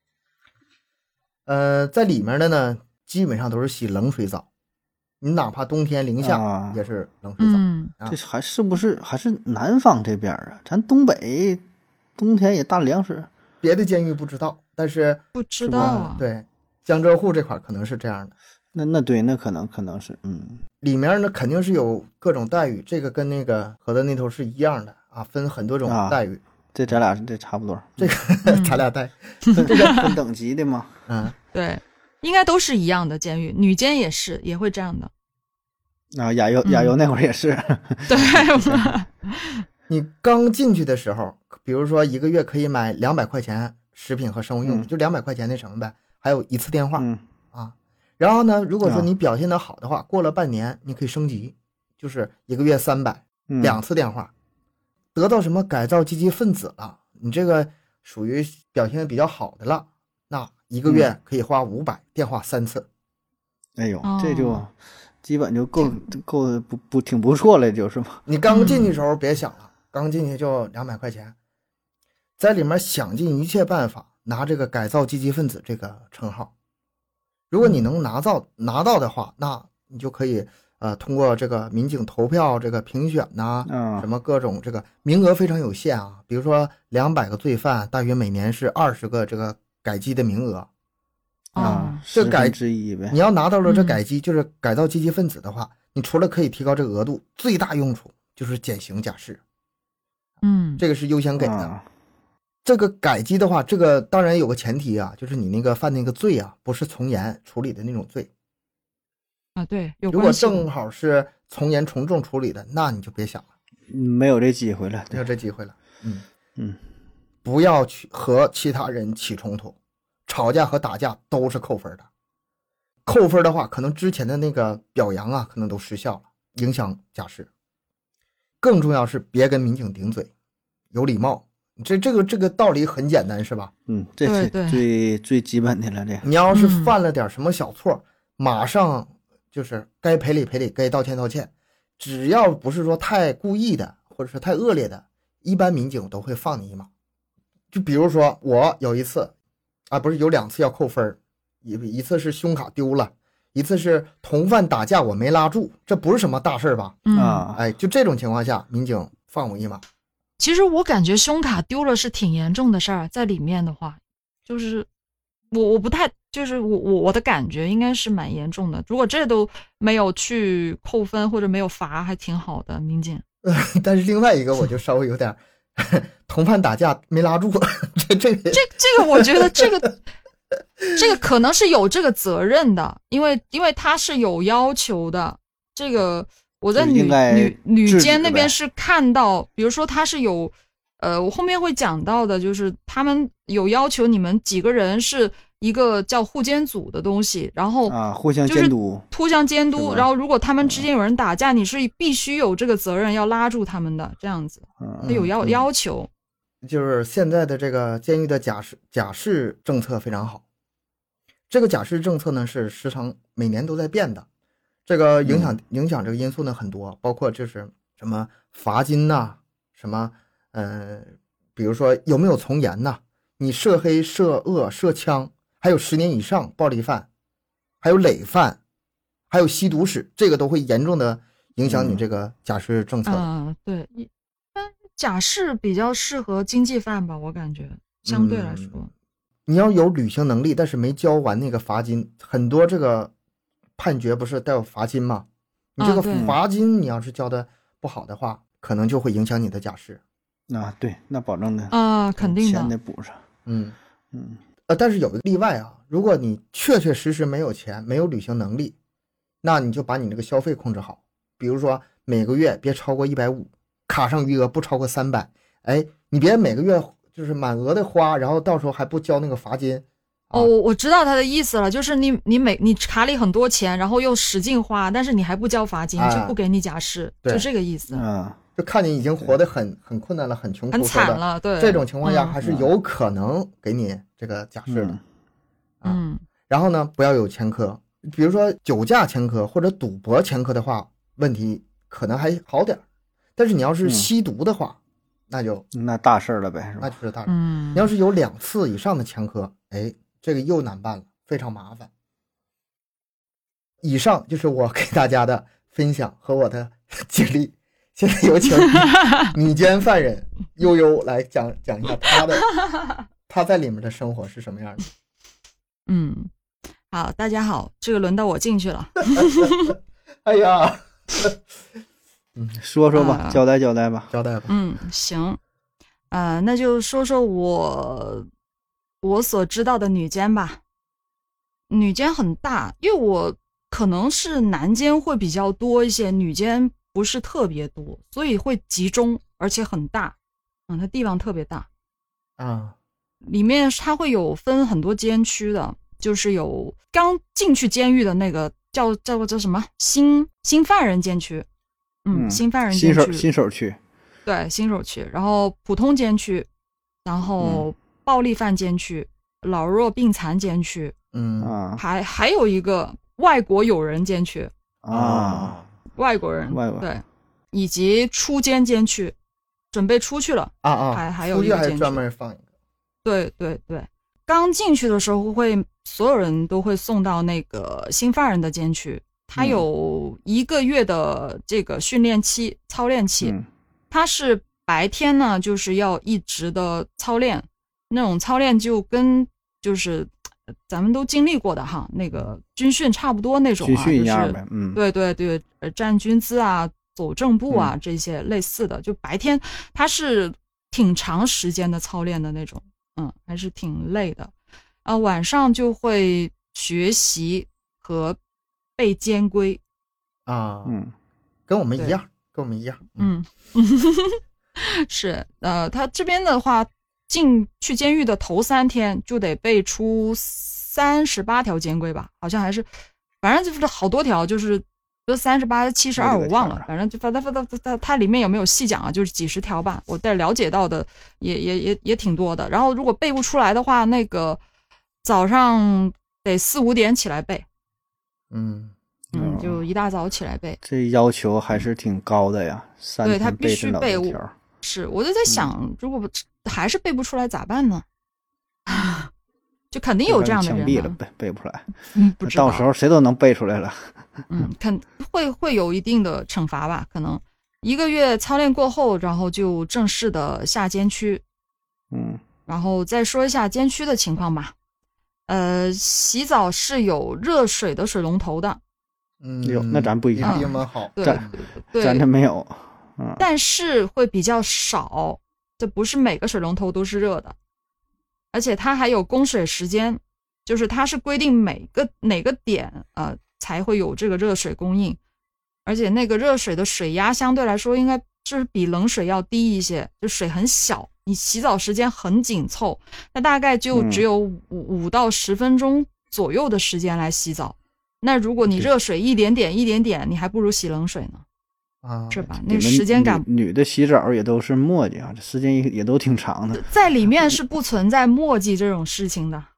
呃，在里面的呢，基本上都是洗冷水澡，你哪怕冬天零下也是冷水澡。 嗯啊、 这还是不是还是南方这边啊？咱东北冬天也大凉水。 别的监狱不知道，但是不知道啊。 对，江浙沪这块可能是这样的。 那那对，那可能可能是嗯， 里面呢肯定是有各种待遇，这个跟那个河的那头是一样的啊，分很多种待遇。 啊、这咱俩这差不多。 这个、嗯、咱俩带， 这个分等级的吗？ 嗯， 对，应该都是一样的监狱，女监也是也会这样的。 啊，亚优亚优那会儿也是。 嗯、对。 你刚进去的时候，比如说一个月可以买两百块钱食品和生活用品，嗯、就两百块钱那什么呗，还有一次电话、 嗯、 啊。然后呢，如果说你表现得好的话，啊、过了半年你可以升级，就是一个月三百、嗯，两次电话，得到什么改造积极分子了，你这个属于表现得比较好的了，那一个月可以花五百、嗯，电话三次。 哎呦，这就。哦基本就够够不不挺不错了，就是嘛。 你刚进去的时候别想了，嗯、刚进去就两百块钱，在里面想尽一切办法拿这个改造积极分子这个称号。如果你能拿到拿到的话，那你就可以呃通过这个民警投票这个评选呐、 啊， 什么各种这个名额非常有限啊。比如说两百个罪犯，大约每年是二十个这个改机的名额。 啊， 这改之一呗。 你要拿到了这改机，嗯、就是改造积极分子的话，你除了可以提高这个额度，最大用处就是减刑假释。 嗯， 这个是优先给的。 啊、 这个改机的话，这个当然有个前提啊，就是你那个犯那个罪啊，不是从严处理的那种罪。 啊，对，有关系。 如果正好是从严从重处理的，那你就别想了， 没有这机会了， 没有这机会了。嗯嗯， 不要去和其他人起冲突。吵架和打架都是扣分的，扣分的话，可能之前的那个表扬啊，可能都失效了，影响假释。更重要是别跟民警顶嘴，有礼貌。这这个这个道理很简单，是吧？ 嗯，这是最最基本的了。这你要是犯了点什么小错，嗯、马上就是该赔礼赔礼，该道歉道歉。只要不是说太故意的，或者是太恶劣的，一般民警都会放你一马。就比如说我有一次。啊，不是有两次要扣分，一一次是胸卡丢了，一次是同犯打架我没拉住，这不是什么大事吧？ 啊， 哎，就这种情况下，民警放我一马。 其实我感觉胸卡丢了是挺严重的事儿，在里面的话，就是我我不太，就是我我我的感觉应该是蛮严重的。如果这都没有去扣分或者没有罚，还挺好的，民警。 但是另外一个我就稍微有点。同伴打架没拉住，这这个这这个我觉得这个这个可能是有这个责任的，因为因为他是有要求的。这个我在女女女监那边是看到，比如说他是有呃，我后面会讲到的，就是他们有要求你们几个人是一个叫护监组的东西，然后啊互相监督， 互相监督，然后如果他们之间有人打架，你是必须有这个责任要拉住他们的，这样子，他有要要求。 就是现在的这个监狱的假释假释政策非常好， 这个假释政策呢是时常每年都在变的，这个影响、嗯、影响这个因素呢很多，包括就是什么罚金呐、啊，什么呃，比如说有没有从严呐，你涉黑、涉恶、涉枪，还有十年以上暴力犯，还有累犯，还有吸毒史，这个都会严重的影响你这个假释政策的。 嗯、呃，对，假释比较适合经济犯吧，我感觉相对来说。嗯， 你要有履行能力，但是没交完那个罚金，很多这个判决不是带有罚金吗？你这个罚金你要是交的不好的话，啊、可能就会影响你的假释。 啊，对，那保证的啊，肯定的， 钱得补上。 嗯嗯， 呃，但是有一个例外啊，如果你确确实实没有钱，没有履行能力，那你就把你这个消费控制好，比如说每个月别超过一百五，卡上余额不超过三百。哎，你别每个月就是满额的花，然后到时候还不交那个罚金。 啊、哦，我知道他的意思了，就是你你每你卡里很多钱，然后又使劲花，但是你还不交罚金， 啊、 就不给你假释，就这个意思。 嗯， 就看你已经活得很很困难了，很穷苦很惨了，对， 这种情况下嗯、 还是有可能给你这个假释的。 嗯， 嗯啊、然后呢，不要有前科，比如说酒驾前科或者赌博前科的话，问题可能还好点，但是你要是吸毒的话。嗯，那就那大事了呗，是吧？ 那就是大事。 嗯， 你要是有两次以上的前科，哎，这个又难办了，非常麻烦。以上就是我给大家的分享和我的经历。现在有请女监犯人悠悠来讲讲一下她的她在里面的生活是什么样的。 嗯，好，大家好，这个轮到我进去了。 哎呀。 嗯，说说吧、呃，交代交代吧， 交代吧。 嗯，行，呃，那就说说我我所知道的女监吧。女监很大，因为我可能是男监会比较多一些，女监不是特别多，所以会集中，而且很大。嗯，它地方特别大啊。 里面它会有分很多监区的，就是有刚进去监狱的那个叫叫做叫什么新新犯人监区。嗯，新犯人监区， 新手新手区， 对，新手区，然后普通监区，然后暴力犯监区、嗯、老弱病残监区， 嗯啊， 还还有一个外国友人监区啊， 外国人， 外国对，以及出监监区，准备出去了啊啊， 还还有一个监区， 还专门放一个， 对对对，刚进去的时候会所有人都会送到那个新犯人的监区。他有一个月的这个训练期、操练期， 嗯， 他是白天呢，就是要一直的操练，那种操练就跟就是咱们都经历过的哈，那个军训差不多那种啊， 军训一样呗，嗯， 对对对，站军姿啊、走正步啊、嗯、这些类似的，就白天他是挺长时间的操练的那种，嗯，还是挺累的，啊，晚上就会学习和背监规啊， 嗯， 跟我们一样，跟我们一样， 嗯，是，呃，他这边的话，进去监狱的头三天就得背出三十八条监规吧，好像还是，反正就是好多条，就是就三十八、七十二，我忘了，反正就反正反正它它里面有没有细讲啊？就是几十条吧，我在了解到的也也也也挺多的。然后如果背不出来的话，那个早上得四五点起来背。 嗯嗯，就一大早起来背， 这要求还是挺高的呀。三对他必须背五条。是，我就在想，嗯、如果还是背不出来咋办呢？就肯定有这样的人、啊。 枪毙了，背背不出来。 嗯，不知道。 到时候谁都能背出来了。 嗯，肯会会有一定的惩罚吧？可能一个月操练过后，然后就正式的下监区。 嗯， 然后再说一下监区的情况吧。呃，洗澡是有热水的水龙头的， 嗯， 有，那咱不一样， 比我们好， 对咱对， 咱这没有， 嗯，但是会比较少，这不是每个水龙头都是热的，而且它还有供水时间，就是它是规定每个哪个点呃才会有这个热水供应，而且那个热水的水压相对来说应该就是比冷水要低一些，就水很小。你洗澡时间很紧凑，那大概就只有五五到十分钟左右的时间来洗澡。嗯、那如果你热水一点点一点点，你还不如洗冷水呢， 啊， 是吧？那个时间感， 女, 女的洗澡也都是磨叽啊，这时间也都挺长的。 在里面是不存在磨叽这种事情的。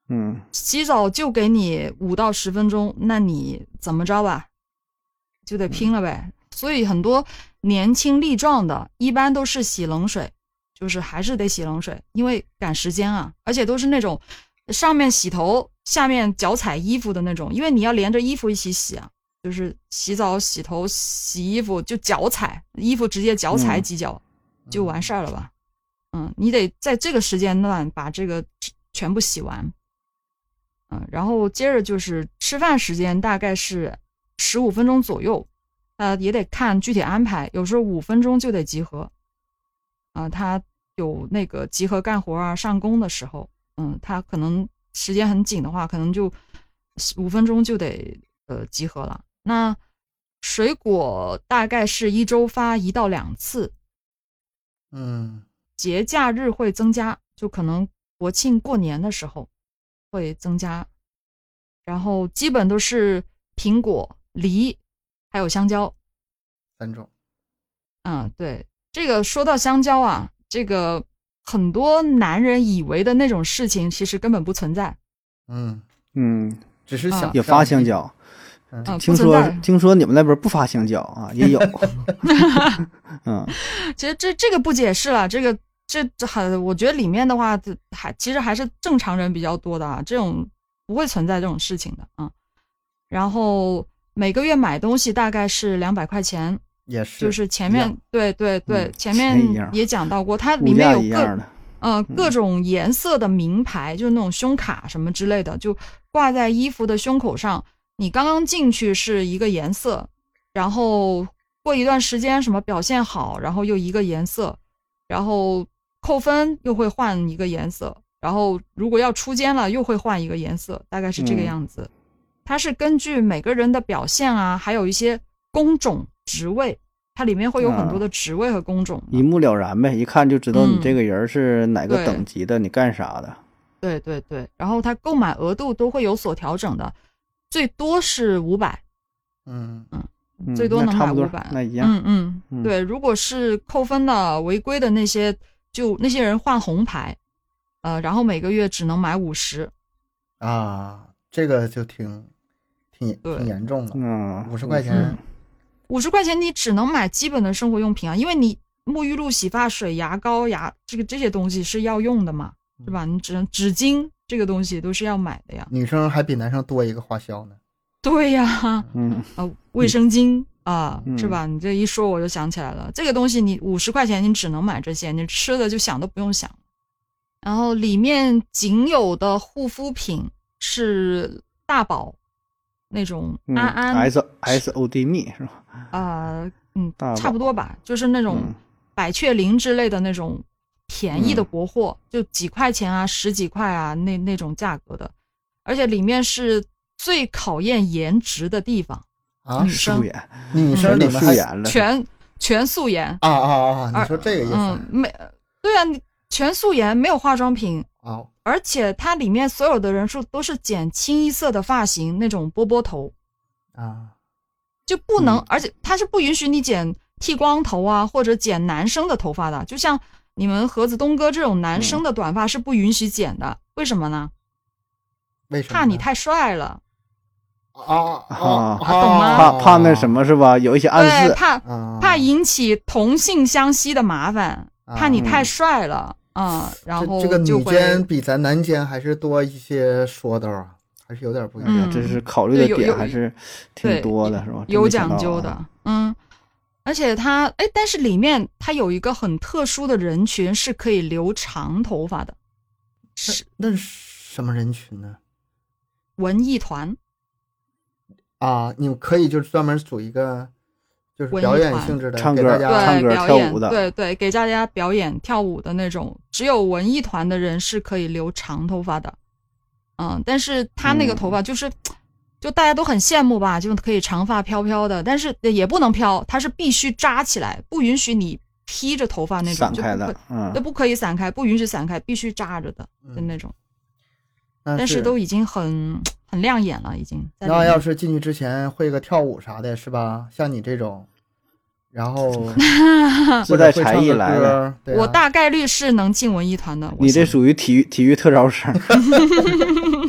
嗯， 洗澡就给你五到十分钟，那你怎么着吧，就得拼了呗。所以很多年轻力壮的，一般都是洗冷水，就是还是得洗冷水，因为赶时间啊，而且都是那种上面洗头，下面脚踩衣服的那种，因为你要连着衣服一起洗啊，就是洗澡、洗头、洗衣服就脚踩，衣服直接脚踩几脚、嗯、就完事儿了吧。嗯，你得在这个时间段把这个全部洗完。嗯，然后接着就是吃饭时间大概是十五分钟左右，呃，也得看具体安排，有时候五分钟就得集合。啊、呃，他有那个集合干活啊、上工的时候，嗯，他可能时间很紧的话，可能就五分钟就得呃集合了。那水果大概是一周发一到两次， 嗯， 节假日会增加，就可能国庆过年的时候会增加，然后基本都是苹果、梨还有香蕉三种。 嗯，对，这个说到香蕉啊，这个很多男人以为的那种事情其实根本不存在。 嗯嗯， 只是想也发香蕉。 嗯， 听说听说你们那边不发香蕉啊，也有。嗯， 其实这这个不解释了，这个这这还我觉得里面的话，还其实还是正常人比较多的啊，这种不会存在这种事情的啊、嗯。然后每个月买东西大概是两百块钱， 也是， 就是前面对对对、 嗯， 前面也讲到过，它里面有各呃各种颜色的名牌，就是那种胸卡什么之类的，就挂在衣服的胸口上。你刚刚进去是一个颜色，然后过一段时间什么表现好，然后又一个颜色，然后扣分又会换一个颜色，然后如果要出监了又会换一个颜色，大概是这个样子、嗯、它是根据每个人的表现啊，还有一些工种职位，它里面会有很多的职位和工种、啊、 一目了然呗，一看就知道你这个人是哪个等级的、嗯、你干啥的。 对对对，然后它购买额度都会有所调整的，最多是五百， 嗯嗯，最多能买五百， 那一样， 嗯嗯，嗯对，如果是扣分的、违规的那些，就那些人换红牌，呃，然后每个月只能买五十， 啊，这个就挺挺挺严重的， 嗯， 五十块钱， 五十块钱你只能买基本的生活用品啊，因为你沐浴露、洗发水、牙膏、牙这个这些东西是要用的嘛，是吧？你只能纸巾。这个东西都是要买的呀， 女生还比男生多一个花销呢。 对呀， 嗯啊，卫生巾啊、嗯，是吧？你这一说我就想起来了，这个东西你五十块钱你只能买这些，你吃的就想都不用想。然后里面仅有的护肤品是大宝那种安安、 嗯、S S O D 蜜是吧？ 啊、呃，嗯，差不多吧，就是那种百雀羚之类的那种。便宜的国货、嗯、就几块钱啊十几块啊那那种价格的，而且里面是最考验颜值的地方啊， 女生素颜， 女生里面素颜了， 全全素颜啊啊啊！你说这个意思？ 嗯，没对啊，你全素颜没有化妆品啊， 而且它里面所有的人数都是剪清一色的发型，那种波波头啊， 就不能、 嗯， 而且它是不允许你剪剃光头啊或者剪男生的头发的，就像。你们盒子东哥这种男生的短发是不允许剪的、嗯、为什么呢？ 为什么？ 怕你太帅了啊啊啊！懂吗？ 怕怕那什么是吧？有一些暗示， 对，怕、啊、怕引起同性相吸的麻烦、啊，怕你太帅了啊、嗯！然后这个女监比咱男监还是多一些说道啊，还是有点不一样。 嗯、 这是考虑的点还是挺多的，是吧？ 有讲究的，嗯。而且它，哎，但是里面它有一个很特殊的人群是可以留长头发的， 是那是什么人群呢？ 文艺团啊，你可以就是专门组一个，就是表演性质的， 唱歌、 给大家唱歌、跳舞的， 对对，给大家表演跳舞的那种。只有文艺团的人是可以留长头发的，嗯，但是他那个头发就是。嗯就大家都很羡慕吧，就可以长发飘飘的，但是也不能飘，它是必须扎起来，不允许你披着头发那种， 散开的， 嗯，都不可以散开，不允许散开，必须扎着的的那种。嗯、但是都已经很很亮眼了，已经。 那要是进去之前会个跳舞啥的，是吧？像你这种，然后自带才艺来的、 啊， 我大概率是能进文艺团的。 你这属于体育体育特招生。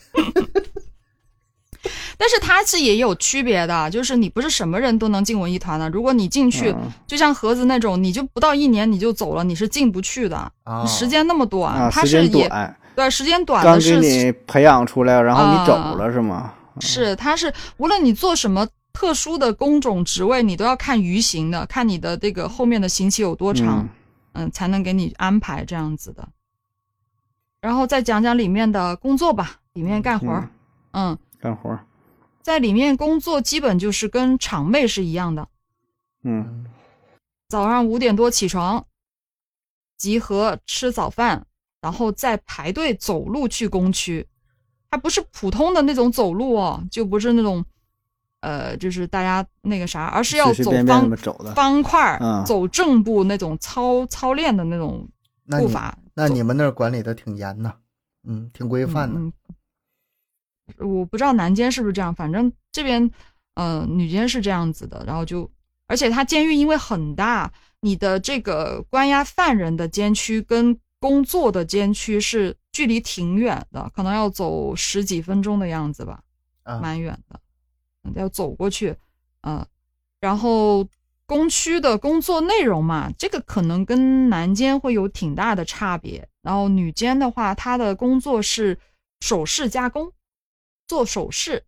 但是它是也有区别的，就是你不是什么人都能进文艺团的。如果你进去， 嗯、 就像盒子那种，你就不到一年你就走了，你是进不去的。 哦、 时间那么短， 啊、 它是也对时间短的是刚给你培养出来，然后你走了、啊、是吗？ 是，它是无论你做什么特殊的工种职位，你都要看余刑的，看你的这个后面的刑期有多长，嗯，嗯才能给你安排这样子的。然后再讲讲里面的工作吧，里面干活，嗯， 嗯干活。 在里面工作基本就是跟厂妹是一样的， 嗯， 早上五点多起床，集合吃早饭，然后再排队走路去工区，还不是普通的那种走路哦，就不是那种，呃，就是大家那个啥，而是要走方方块、嗯、走正步那种操操练的那种步伐。 那 你, 那你们那儿管理的挺严的，嗯，挺规范的。 嗯我不知道南监是不是这样，反正这边呃女监是这样子的，然后就而且它监狱因为很大，你的这个关押犯人的监区跟工作的监区是距离挺远的，可能要走十几分钟的样子吧，蛮远的，要走过去，呃，然后工区的工作内容嘛，这个可能跟男监会有挺大的差别，然后女监的话，她的工作是首饰加工。做首饰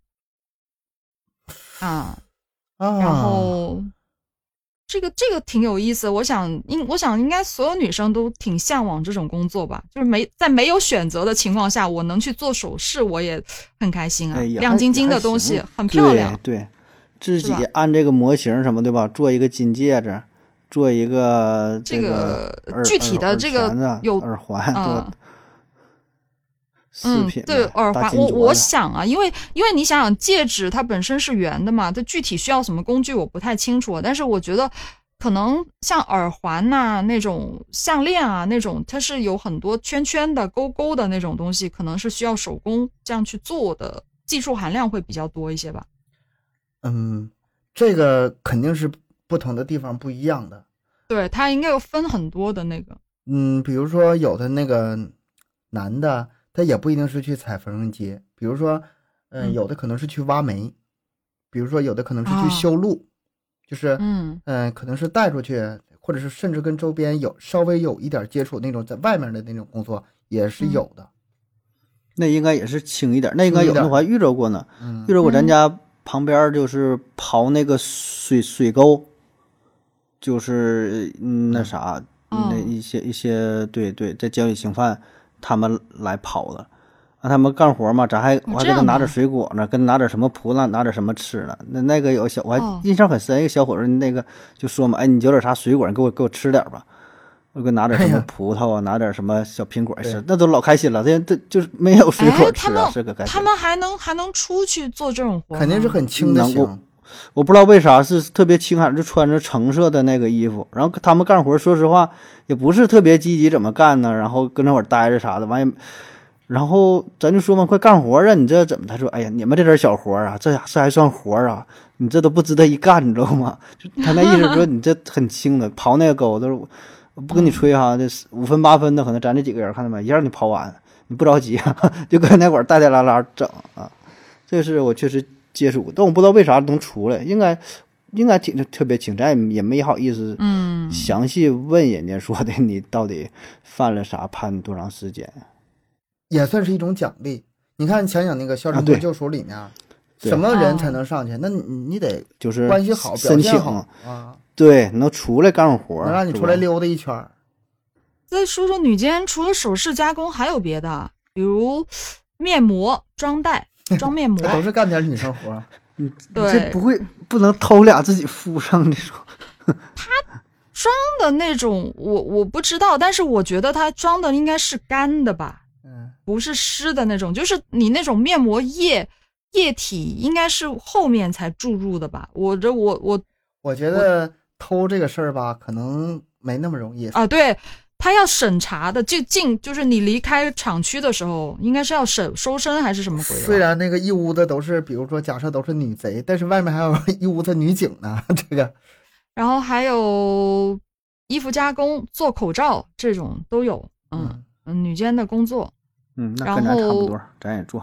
啊， 啊然后这个这个挺有意思，我想应我想应该所有女生都挺向往这种工作吧，就是没在没有选择的情况下，我能去做首饰，我也很开心啊， 哎、 亮晶晶的东西很漂亮， 对，对自己按这个模型什么对吧，做一个金戒指，做一个这个具体的这个有耳环。 嗯嗯，对，耳环，我我想啊，因为因为你想想，戒指它本身是圆的嘛，它具体需要什么工具我不太清楚，但是我觉得可能像耳环呐、啊、那种项链啊那种，它是有很多圈圈的、勾勾的那种东西，可能是需要手工这样去做的，技术含量会比较多一些吧。 嗯，这个肯定是不同的地方不一样的。 对，它应该有分很多的那个。 嗯，比如说有的那个男的。他也不一定是去踩缝纫机，比如说，嗯、呃，有的可能是去挖煤，比如说有的可能是去修路，哦、就是， 嗯嗯、呃，可能是带出去，或者是甚至跟周边有稍微有一点接触那种在外面的那种工作也是有的。 嗯、那应该也是轻一点，那应该有的我还遇着过呢， 嗯、 遇着过咱家旁边就是刨那个水水沟，就是嗯那啥、嗯、那一些一些对对，在监狱刑犯。他们来跑的，让他们干活嘛，咱还我还给他拿点水果呢，跟拿点什么葡萄，拿点什么吃呢。那那个有小我还印象很深，一个小伙子那个就说嘛，哎，你有点啥水果，你给我给我吃点吧。我给拿点什么葡萄啊，拿点什么小苹果吃，那都老开心了。这这就是没有水果吃啊，是个开心。 他们还能还能出去做这种活， 肯定是很轻的行。 我不知道为啥是特别轻还是穿着橙色的那个衣服，然后他们干活说实话也不是特别积极，怎么干呢？然后跟那会儿待着啥的，完也，然后咱就说嘛，快干活啊！你这怎么？他说，哎呀，你们这点小活啊，这这还算活啊？你这都不值得一干，你知道吗？就他那意思说你这很轻的，刨那个沟都是，不跟你吹哈，这五分八分的，可能咱这几个人看到没，一让你刨完，你不着急啊，就跟那会儿带带拉拉整啊。这是我确实接触过，但我不知道为啥能出来，应该应该挺特别轻，咱也也没好意思嗯详细问人家说的你到底犯了啥，判多长时间， 也算是一种奖励。你看想想那个《肖申克救赎》里面、啊、什么人才能上去？那你你得就是关系好，表现好啊， 对，能出来干活， 能让你出来溜达一圈。 再说说女监，除了首饰加工还有别的，比如面膜、装袋、装面膜， 都是干点女生活。 你这不会不能偷俩自己敷上那种？ 他装的那种，我我不知道，但是我觉得他装的应该是干的吧， 嗯， 不是湿的那种，就是你那种面膜液液体应该是后面才注入的吧？我这我我我觉得偷这个事儿吧，可能没那么容易啊。对。他要审查的，就进就是你离开厂区的时候，应该是要审收身还是什么鬼？ 虽然那个一屋子都是，比如说假设都是女贼，但是外面还有一屋子女警呢，这个。 然后还有衣服加工、做口罩这种都有，嗯嗯，女监的工作， 嗯，那跟咱差不多，咱也做。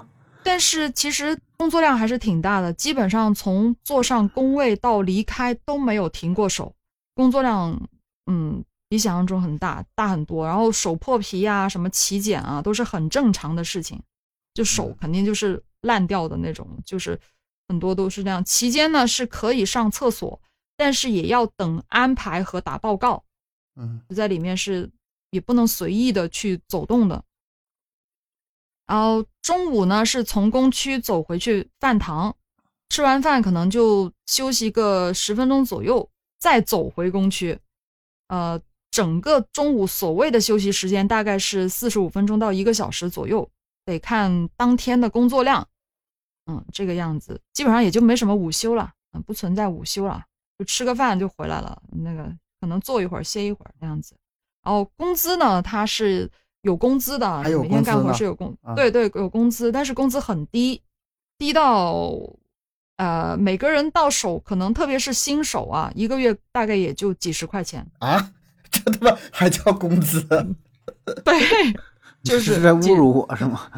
但是其实工作量还是挺大的，基本上从坐上工位到离开都没有停过手，工作量嗯比想象中很大，大很多。然后手破皮啊，什么起茧啊，都是很正常的事情，就手肯定就是烂掉的那种，就是很多都是这样。期间呢是可以上厕所，但是也要等安排和打报告， 嗯， 在里面是也不能随意的去走动的。然后中午呢是从工区走回去饭堂，吃完饭可能就休息个十分钟左右，再走回工区。呃，整个中午所谓的休息时间大概是四十五分钟到一个小时左右，得看当天的工作量。嗯，这个样子，基本上也就没什么午休了，嗯，不存在午休了，就吃个饭就回来了，那个可能坐一会儿歇一会儿那样子。然后工资呢，它是有工资的， 还有每天干活工资呢是有工， 啊对对，有工资，但是工资很低，低到呃每个人到手可能特别是新手啊，一个月大概也就几十块钱。 啊，这他妈还叫工资？ 对，就是是在侮辱我是吗？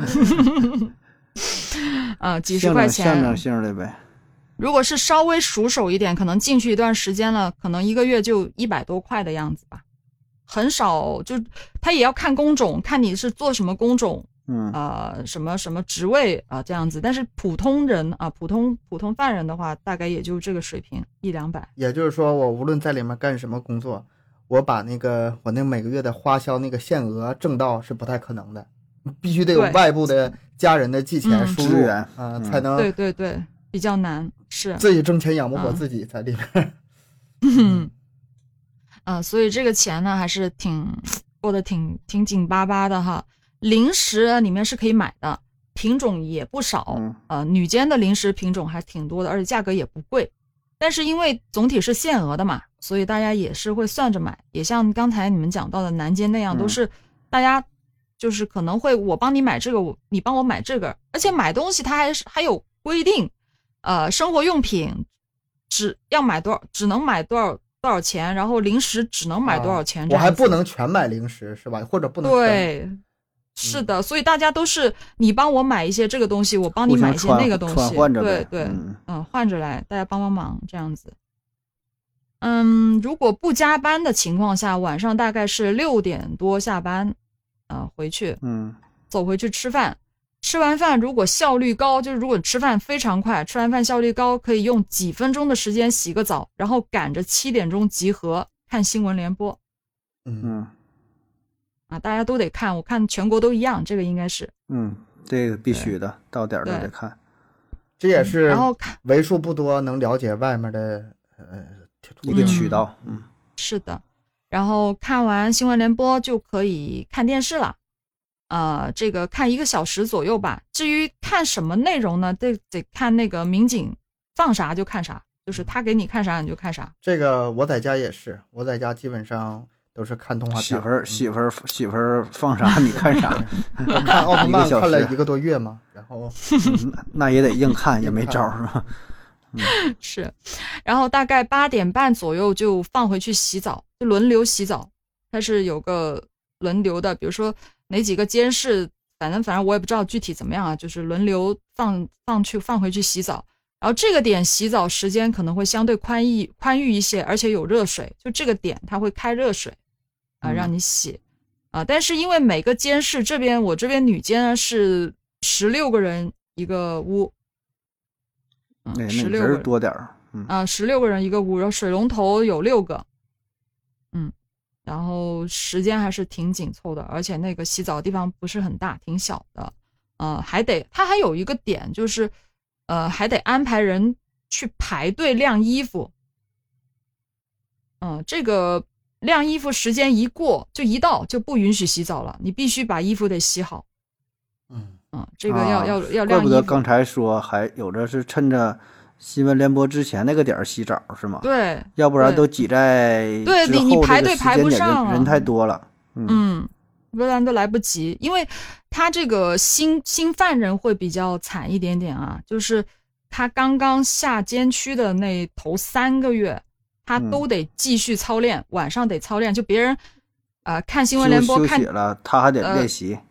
啊、几十块钱， 象征性的呗。 如果是稍微熟手一点，可能进去一段时间了，可能一个月就一百多块的样子吧，很少。就他也要看工种，看你是做什么工种， 嗯呃，什么什么职位啊、呃、这样子。但是普通人啊、呃，普通普通犯人的话，大概也就这个水平，一两百。 也就是说，我无论在里面干什么工作，我把那个我那每个月的花销那个限额挣到是不太可能的，必须得有对外部的家人的寄钱嗯输入支援啊、呃嗯才能对对对，比较难，是。 自己挣钱养不活嗯自己在里面。 嗯，呃，所以这个钱呢，还是挺过得挺挺紧巴巴的哈。零食里面是可以买的，品种也不少， 嗯呃，女监的零食品种还挺多的，而且价格也不贵。但是因为总体是限额的嘛，所以大家也是会算着买，也像刚才你们讲到的南监那样， 嗯都是大家就是可能会我帮你买这个，我你帮我买这个，而且买东西它还是还有规定，呃，生活用品只要买多少，只能买多少多少钱，然后零食只能买多少钱，这样子我还不能全买零食是吧？或者不能全对。是的，所以大家都是你帮我买一些这个东西，我帮你买一些那个东西， 互相换着呗对对， 嗯嗯，换着来，大家帮帮忙这样子。嗯，如果不加班的情况下，晚上大概是六点多下班，呃，回去， 嗯走回去吃饭。吃完饭如果效率高，就是如果吃饭非常快，吃完饭效率高，可以用几分钟的时间洗个澡，然后赶着七点钟集合看新闻联播。 嗯嗯啊，大家都得看，我看全国都一样，这个应该是嗯，这个必须的，到点儿都得看。 这也是然后看为数不多能了解外面的呃一个渠道。嗯是的，然后看完新闻联播就可以看电视了，呃，这个看一个小时左右吧。至于看什么内容呢，得得看那个民警放啥就看啥，就是他给你看啥你就看啥。 这个我在家也是，我在家基本上都是看动画片。 媳妇儿媳妇儿媳妇儿放啥你看啥， 我看奥特曼一个小时看了一个多月嘛，然后嗯那也得硬看，也没招儿是吧？ 是，然后大概八点半左右就放回去洗澡，就轮流洗澡。它是有个轮流的，比如说哪几个监视，反正反正我也不知道具体怎么样啊，就是轮流放放去放回去洗澡。然后这个点洗澡时间可能会相对宽裕宽裕一些，而且有热水，就这个点它会开热水啊、呃、让你洗啊、呃。但是因为每个监视这边我这边女监呢是十六个人一个屋。 哎，那十六个人人多点儿。嗯啊，十六个人一个屋，然后水龙头有六个，嗯，然后时间还是挺紧凑的，而且那个洗澡的地方不是很大，挺小的，呃，还得它还有一个点就是，呃，还得安排人去排队晾衣服，嗯、呃，这个晾衣服时间一过就一到就不允许洗澡了，你必须把衣服得洗好， 嗯嗯，这个要、 啊要要怪晾衣服， 不得刚才说还有的是趁着新闻联播之前那个点儿洗澡是吗？， 对， 要不然对都挤在对之后你你排这个队排不时间点上啊人人太多了。嗯嗯，不然都来不及，因为他这个新新犯人会比较惨一点点啊，就是他刚刚下监区的那头三个月，他都得继续操练，晚上得操练，就别人呃看新闻联播看休休息了，他还得呃练习。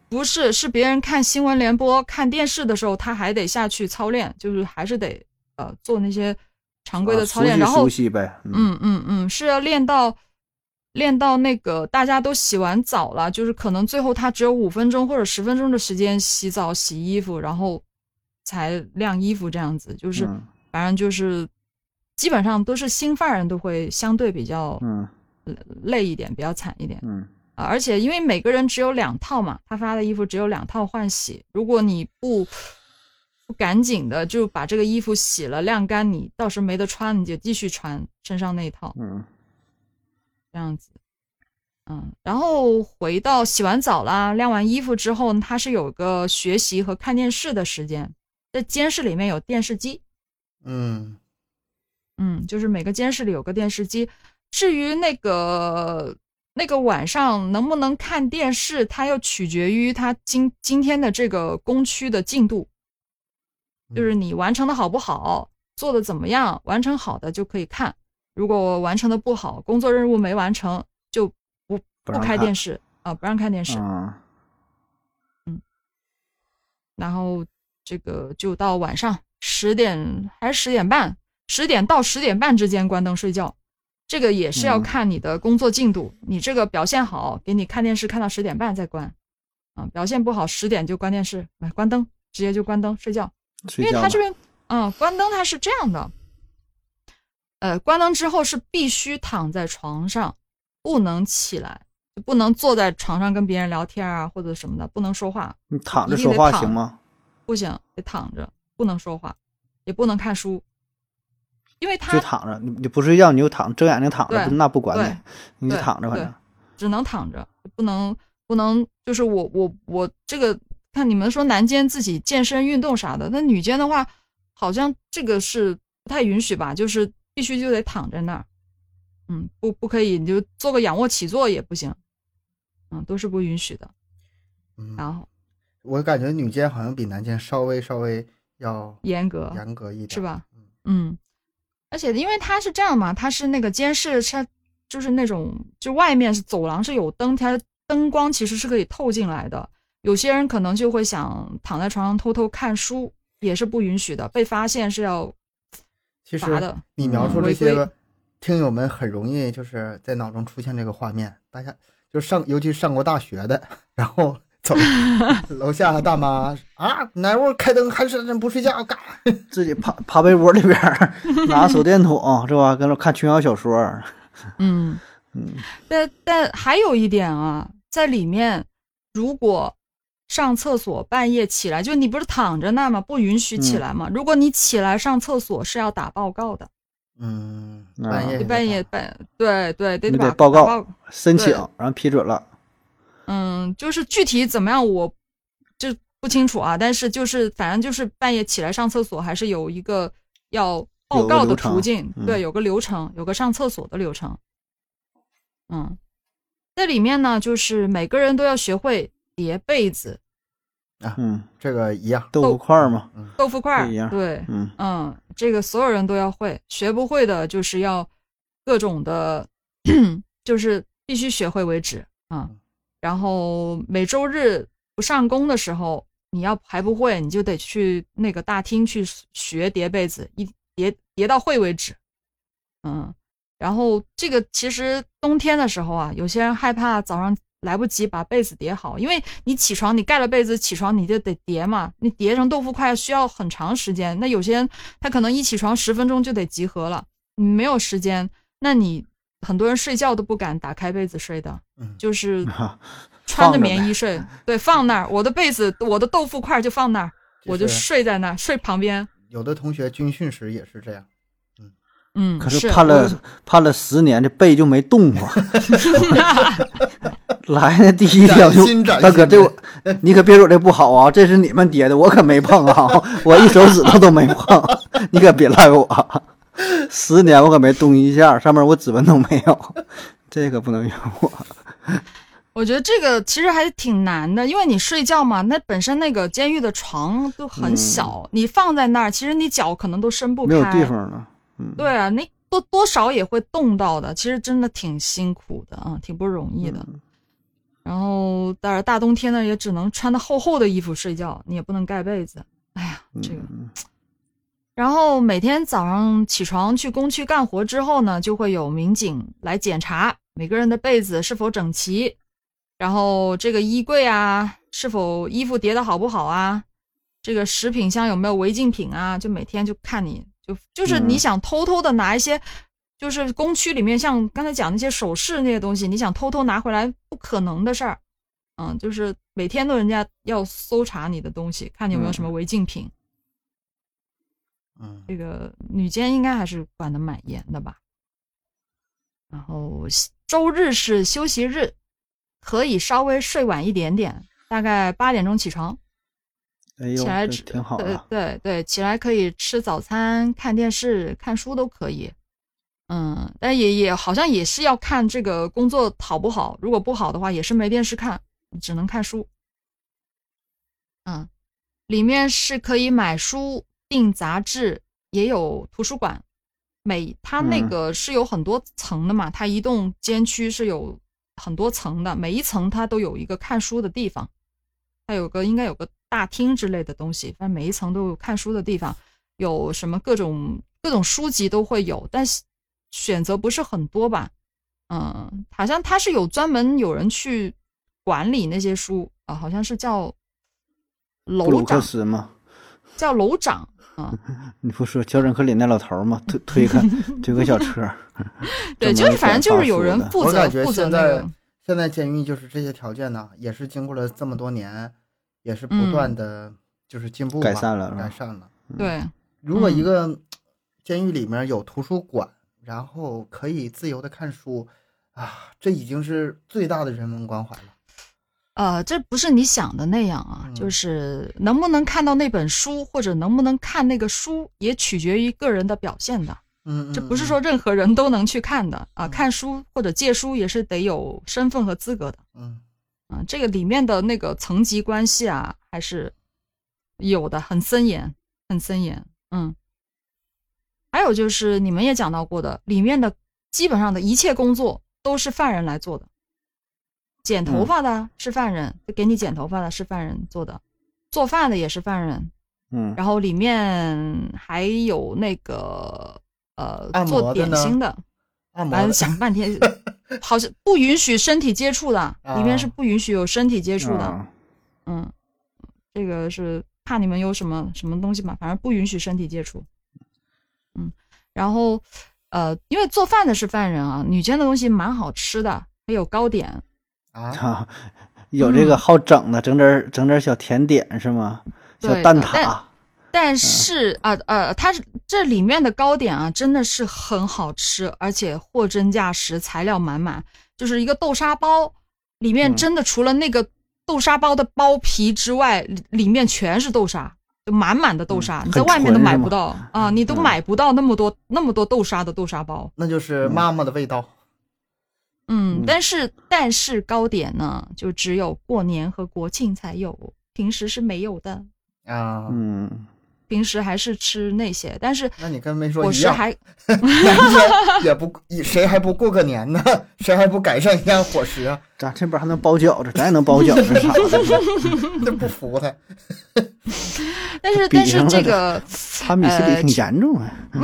不是，是别人看新闻联播、看电视的时候，他还得下去操练，就是还是得呃做那些常规的操练， 啊、 然后熟悉呗。 嗯嗯嗯，是要练到练到那个大家都洗完澡了，就是可能最后他只有五分钟或者十分钟的时间洗澡、洗衣服，然后才晾衣服这样子，就是、 嗯、 反正就是基本上都是新犯人都会相对比较嗯累一点，比较惨一点。 嗯。 而且因为每个人只有两套嘛，他发的衣服只有两套换洗，如果你不不赶紧的就把这个衣服洗了晾干，你到时候没得穿，你就继续穿身上那一套， 嗯， 这样子，嗯，然后回到洗完澡啦，晾完衣服之后，他是有个学习和看电视的时间，在监视里面有电视机， 嗯嗯，就是每个监视里有个电视机，至于那个。那个晚上能不能看电视，它要取决于他今今天的这个工区的进度，就是你完成的好不好，做的怎么样，完成好的就可以看，如果完成的不好，工作任务没完成，就不不开电视啊、呃，不让看电视。 嗯嗯，然后这个就到晚上十点还是十点半，十点到十点半之间关灯睡觉。这个也是要看你的工作进度，嗯、你这个表现好，给你看电视看到十点半再关，啊，表现不好十点就关电视，关灯，直接就关灯睡觉。 睡觉因为他这边，嗯，关灯它是这样的，呃，关灯之后是必须躺在床上，不能起来，就不能坐在床上跟别人聊天啊或者什么的，不能说话。 你躺着说话行吗？ 不行，得躺着，不能说话，也不能看书。因为他就躺着，你你不睡觉，你就躺，睁眼睛躺着，那不管你，你就躺着，反正只能躺着，不能不能，就是我我我这个看你们说男监自己健身运动啥的，那女监的话，好像这个是不太允许吧？就是必须就得躺在那儿，嗯，不不可以，你就做个仰卧起坐也不行，嗯，都是不允许的。 嗯， 然后我感觉女监好像比男监稍微稍微要严格严格一点， 是吧？嗯。而且因为它是这样嘛，它是那个监视，它就是那种就外面是走廊是有灯，它灯光其实是可以透进来的。有些人可能就会想躺在床上偷偷看书，也是不允许的，被发现是要罚的。 其实你描述这些个，听友们很容易就是在脑中出现这个画面，大家就上，尤其上过大学的，然后走楼下的大妈啊，哪屋开灯还是不睡觉，干自己趴趴被窝里边拿手电筒是吧？跟那看琼瑶小说。 嗯嗯，但但还有一点啊，在里面，如果上厕所半夜起来，就你不是躺着那吗？不允许起来嘛。嗯、如果你起来上厕所是要打报告的。 嗯，半夜半夜半对对得得报告申请，然后批准了。 嗯，就是具体怎么样我就不清楚啊，但是就是反正就是半夜起来上厕所还是有一个要报告的途径， 嗯、 对，有个流程，有个上厕所的流程。嗯，在里面呢，就是每个人都要学会叠被子啊，嗯，这个一样， 豆腐块嘛， 豆腐块一样， 对， 嗯嗯，这个所有人都要会，学不会的就是要各种的，就是必须学会为止啊。嗯，然后每周日不上工的时候，你要还不会，你就得去那个大厅去学叠被子，一叠叠到会为止。嗯，然后这个其实冬天的时候啊，有些人害怕早上来不及把被子叠好，因为你起床，你盖了被子起床你就得叠嘛，你叠成豆腐块需要很长时间。那有些人他可能一起床十分钟就得集合了，你没有时间，那你很多人睡觉都不敢打开被子睡的，就是穿着棉衣睡，对，放那儿，我的被子，我的豆腐块就放那儿，我就睡在那儿，睡旁边。 有的同学军训时也是这样， 嗯嗯， 可是判了判了十年，这被就没动过。来那第一天就大哥，这我你可别说这不好啊，这是你们叠的，我可没碰啊，我一手指头都没碰，你可别赖我。十年我可没动一下，上面我指纹都没有，这个不能怨我。 我觉得这个其实还挺难的，因为你睡觉嘛，那本身那个监狱的床都很小，嗯、你放在那儿，其实你脚可能都伸不开， 没有地方了。嗯， 对啊，你多多少也会冻到的，其实真的挺辛苦的啊，挺不容易的。 嗯、 然后当然大冬天呢也只能穿的厚厚的衣服睡觉，你也不能盖被子。哎呀，这个。 嗯、 然后每天早上起床去工区干活之后呢，就会有民警来检查每个人的被子是否整齐，然后这个衣柜啊是否衣服叠的好不好啊，这个食品箱有没有违禁品啊，就每天就看你就就是你想偷偷的拿一些、嗯、就是工区里面像刚才讲那些首饰那些东西，你想偷偷拿回来不可能的事儿。嗯，就是每天都人家要搜查你的东西，看你有没有什么违禁品。 嗯， 这个女监应该还是管得蛮严的吧。然后周日是休息日，可以稍微睡晚一点点，大概八点钟起床。 哎呦， 起来吃挺好的。 对对对，起来可以吃早餐、看电视、看书都可以。嗯，但也也好像也是要看这个工作好不好，如果不好的话，也是没电视看。只能看书。嗯，里面是可以买书订杂志，也有图书馆。每它那个是有很多层的嘛、嗯、它一栋监区是有很多层的，每一层它都有一个看书的地方，它有个应该有个大厅之类的东西，反正每一层都有看书的地方，有什么各种各种书籍都会有，但是选择不是很多吧。嗯，好像它是有专门有人去管理那些书啊，好像是叫楼长吗？ 叫楼长啊。 你不说乔治克林那老头吗？推推开推个小车。 对，就是反正就是有人负责。 我感觉现在、 那个、 现在监狱就是这些条件呢，也是经过了这么多年，也是不断的就是进步、嗯、 改善了， 改善了。 对， 如果一个监狱里面有图书馆，嗯、然后可以自由的看书啊，这已经是最大的人文关怀了。 呃，这不是你想的那样啊、嗯，就是能不能看到那本书，或者能不能看那个书，也取决于个人的表现的。 嗯， 这不是说任何人都能去看的啊、呃。看书或者借书也是得有身份和资格的。 嗯， 啊、呃，这个里面的那个层级关系啊，还是有的，很森严，很森严。嗯，还有就是你们也讲到过的，里面的基本上的一切工作都是犯人来做的。剪头发的是犯人，嗯、给你剪头发的是犯人做的，做饭的也是犯人， 嗯， 然后里面还有那个呃做点心的， 按摩的想半天，好像不允许身体接触的， 啊、 里面是不允许有身体接触的， 啊、 嗯，这个是怕你们有什么什么东西嘛，反正不允许身体接触，嗯，然后呃，因为做饭的是犯人啊，女监的东西蛮好吃的，还有糕点。 啊， 有这个好整的，整点整点小甜点是吗？小蛋挞。 但, 但是啊、嗯、呃，它这里面的糕点啊，真的是很好吃，而且货真价实，材料满满。就是一个豆沙包，里面真的除了那个豆沙包的包皮之外，嗯、里面全是豆沙，就满满的豆沙， 嗯、 你在外面都买不到啊、呃，你都买不到那么多、嗯、那么多豆沙的豆沙包。 那就是妈妈的味道。 嗯，但是但是糕点呢，就只有过年和国庆才有，平时是没有的啊。 嗯， 平时还是吃那些，但是那你跟没说一样，我是还也不谁还不过个年呢？谁还不改善一下伙食啊？ 咱这边还能包饺子，咱也能包饺子啥的， 这不服他。 但是但是这个他米斯比挺严重啊。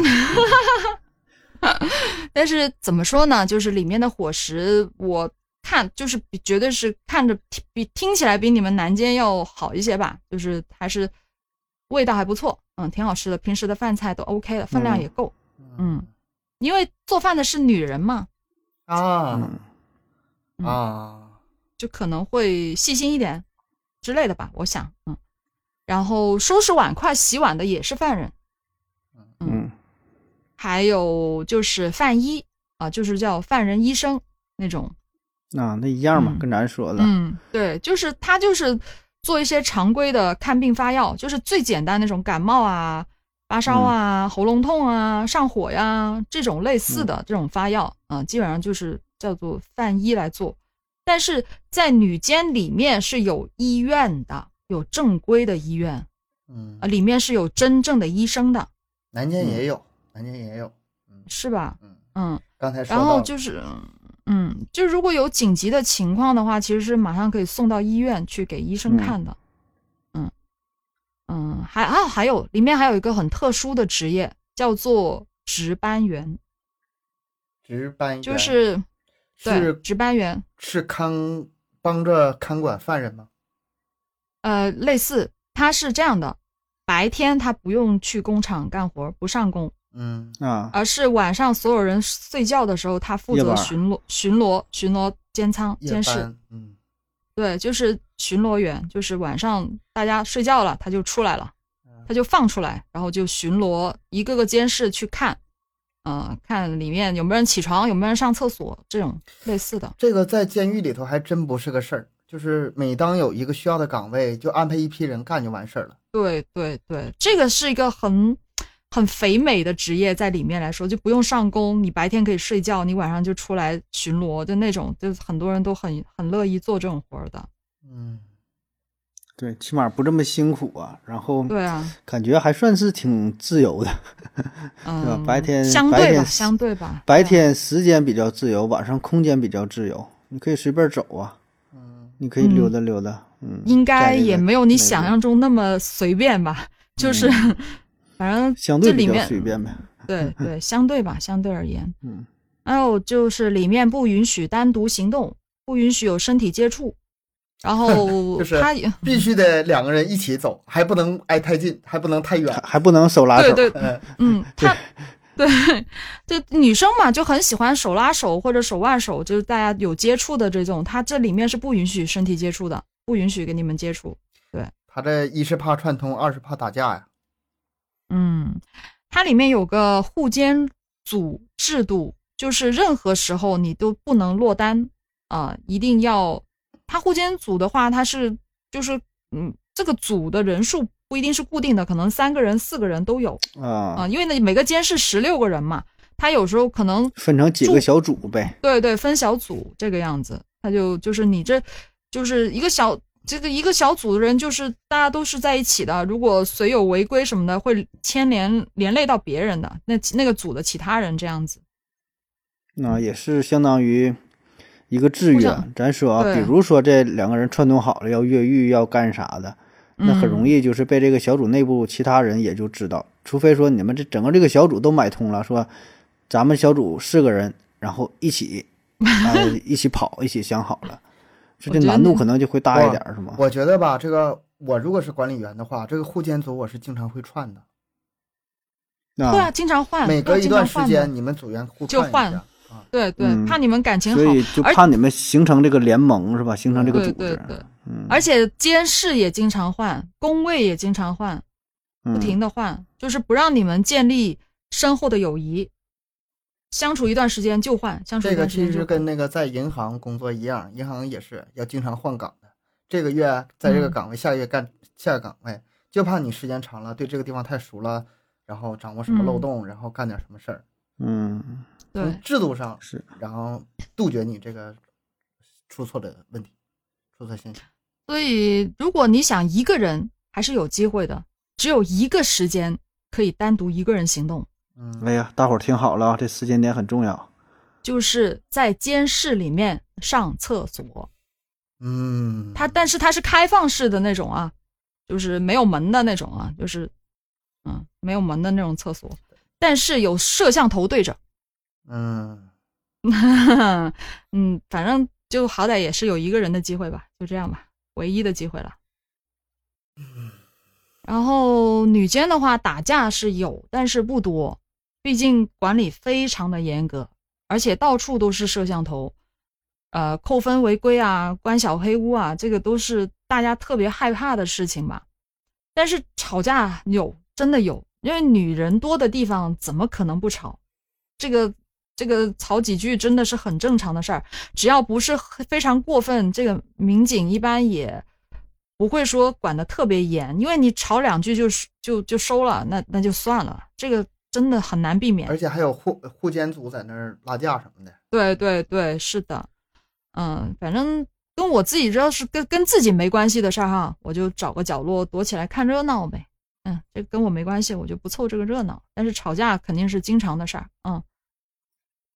但是怎么说呢，就是里面的伙食我看就是绝对是看着比听起来比你们南监要好一些吧，就是还是味道还不错，嗯，挺好吃的，平时的饭菜都 OK 的，分量也够。 嗯, 嗯，因为做饭的是女人嘛， 啊、 嗯、 啊， 就可能会细心一点之类的吧，我想。嗯，然后收拾碗筷洗碗的也是犯人。 嗯， 还有就是犯医啊，就是叫犯人医生那种啊，那一样嘛、 嗯、 跟咱说的。 嗯，对，就是他就是做一些常规的看病发药，就是最简单那种感冒啊、发烧啊、嗯、喉咙痛啊、上火呀这种类似的这种发药啊、嗯，基本上就是叫做犯医来做。但是在女监里面是有医院的，有正规的医院， 嗯啊，里面是有真正的医生的。 南监也有，南监也有， 是吧？ 嗯嗯， 刚才说然后就是嗯，就如果有紧急的情况的话，其实是马上可以送到医院去给医生看的。嗯嗯，还啊还有里面还有一个很特殊的职业叫做值班员。 值班员就是对是值班员是看帮着看管犯人吗？ 呃，类似，他是这样的，白天他不用去工厂干活，不上工， 嗯啊， 而是晚上所有人睡觉的时候，他负责夜班巡逻、巡逻、巡逻监仓、 夜监视。 班嗯对，就是巡逻员，就是晚上大家睡觉了，他就出来了，他就放出来，然后就巡逻，一个个监视去看，呃，看里面有没有人起床，有没有人上厕所，这种类似的。 这个在监狱里头还真不是个事儿，就是每当有一个需要的岗位，就安排一批人干就完事儿了。 对对对，这个是一个很很肥美的职业，在里面来说就不用上工，你白天可以睡觉，你晚上就出来巡逻的那种，就很多人都很很乐意做这种活的。 嗯， 对，起码不这么辛苦啊。然后对啊， 感觉还算是挺自由的， 嗯， 对吧？白天相对吧， 白天相对吧， 白天时间比较自由，晚上空间比较自由，你可以随便走啊， 嗯， 你可以溜达溜达，嗯， 应该在这个也没有你内部想象中那么随便吧，就是、 嗯反正相对比较这里面随便呗， 对对，相对吧，相对而言， 嗯， 还有就是里面不允许单独行动，不允许有身体接触，然后就是他也必须得两个人一起走，还不能挨太近，还不能太远还。还不能手拉手， 对对， 嗯嗯，他对，就女生嘛就很喜欢手拉手或者手挽手，就是大家有接触的这种，它这里面是不允许身体接触的，不允许跟你们接触。 他这一是怕串通，二是怕打架呀。 嗯，它里面有个护监组制度，就是任何时候你都不能落单啊、呃，一定要。它护监组的话，它是就是嗯，这个组的人数不一定是固定的，可能三个人、四个人都有啊、 啊呃，因为呢每个监是十六个人嘛，他有时候可能分成几个小组呗， 对对分小组这个样子，他就就是你这就是一个小。这个一个小组的人，就是大家都是在一起的。如果随有违规什么的，会牵连连累到别人的那那个组的其他人这样子。 那也是相当于一个志愿互相。 咱说啊， 对比如说这两个人串通好了要越狱要干啥的，那很容易就是被这个小组内部其他人也就知道，除非说你们这整个这个小组都买通了，说咱们小组四个人，然后一起啊一起跑，一起想好了。这这难度可能就会大一点，是吗？ 我觉得吧，这个我如果是管理员的话，这个护监组我是经常会串的。 对啊，经常换， 每隔一段时要经常换的间你们组员互就换一下啊。 对对， 嗯怕你们感情好， 所以就怕你们形成这个联盟是吧？形成这个组织。 对对对， 嗯， 而且监视也经常换，工位也经常换， 嗯不停的换，就是不让你们建立深厚的友谊。相处一段时间就换，相处一这个段时间就换。 其实跟那个在银行工作一样，银行也是要经常换岗的。这个月在这个岗位， 嗯、 下个月干下个岗位，就怕你时间长了，对这个地方太熟了，然后掌握什么漏洞， 嗯、 然后干点什么事儿。 嗯， 对， 从制度上是， 然后杜绝你这个出错的问题，出错现象。 所以，如果你想一个人，还是有机会的，只有一个时间可以单独一个人行动。 嗯， 哎呀，大伙儿听好了，这时间点很重要， 就是在监室里面上厕所。 嗯， 它但是它是开放式的那种啊，就是没有门的那种啊，就是嗯没有门的那种厕所，但是有摄像头对着。 嗯嗯，反正就好歹也是有一个人的机会吧，就这样吧，唯一的机会了。然后女监的话，打架是有，但是不多。毕竟管理非常的严格，而且到处都是摄像头，呃，扣分违规啊，关小黑屋啊，这个都是大家特别害怕的事情吧。但是吵架有，真的有，因为女人多的地方怎么可能不吵？这个这个吵几句真的是很正常的事儿，只要不是非常过分，这个民警一般也不会说管得特别严，因为你吵两句就就就收了，那那就算了，这个真的很难避免。 而且还有护护监组在那儿拉架什么的。 对对对，是的，嗯，反正跟我自己只要是跟跟自己没关系的事儿哈，我就找个角落躲起来看热闹呗。嗯，这跟我没关系，我就不凑这个热闹。但是吵架肯定是经常的事儿，嗯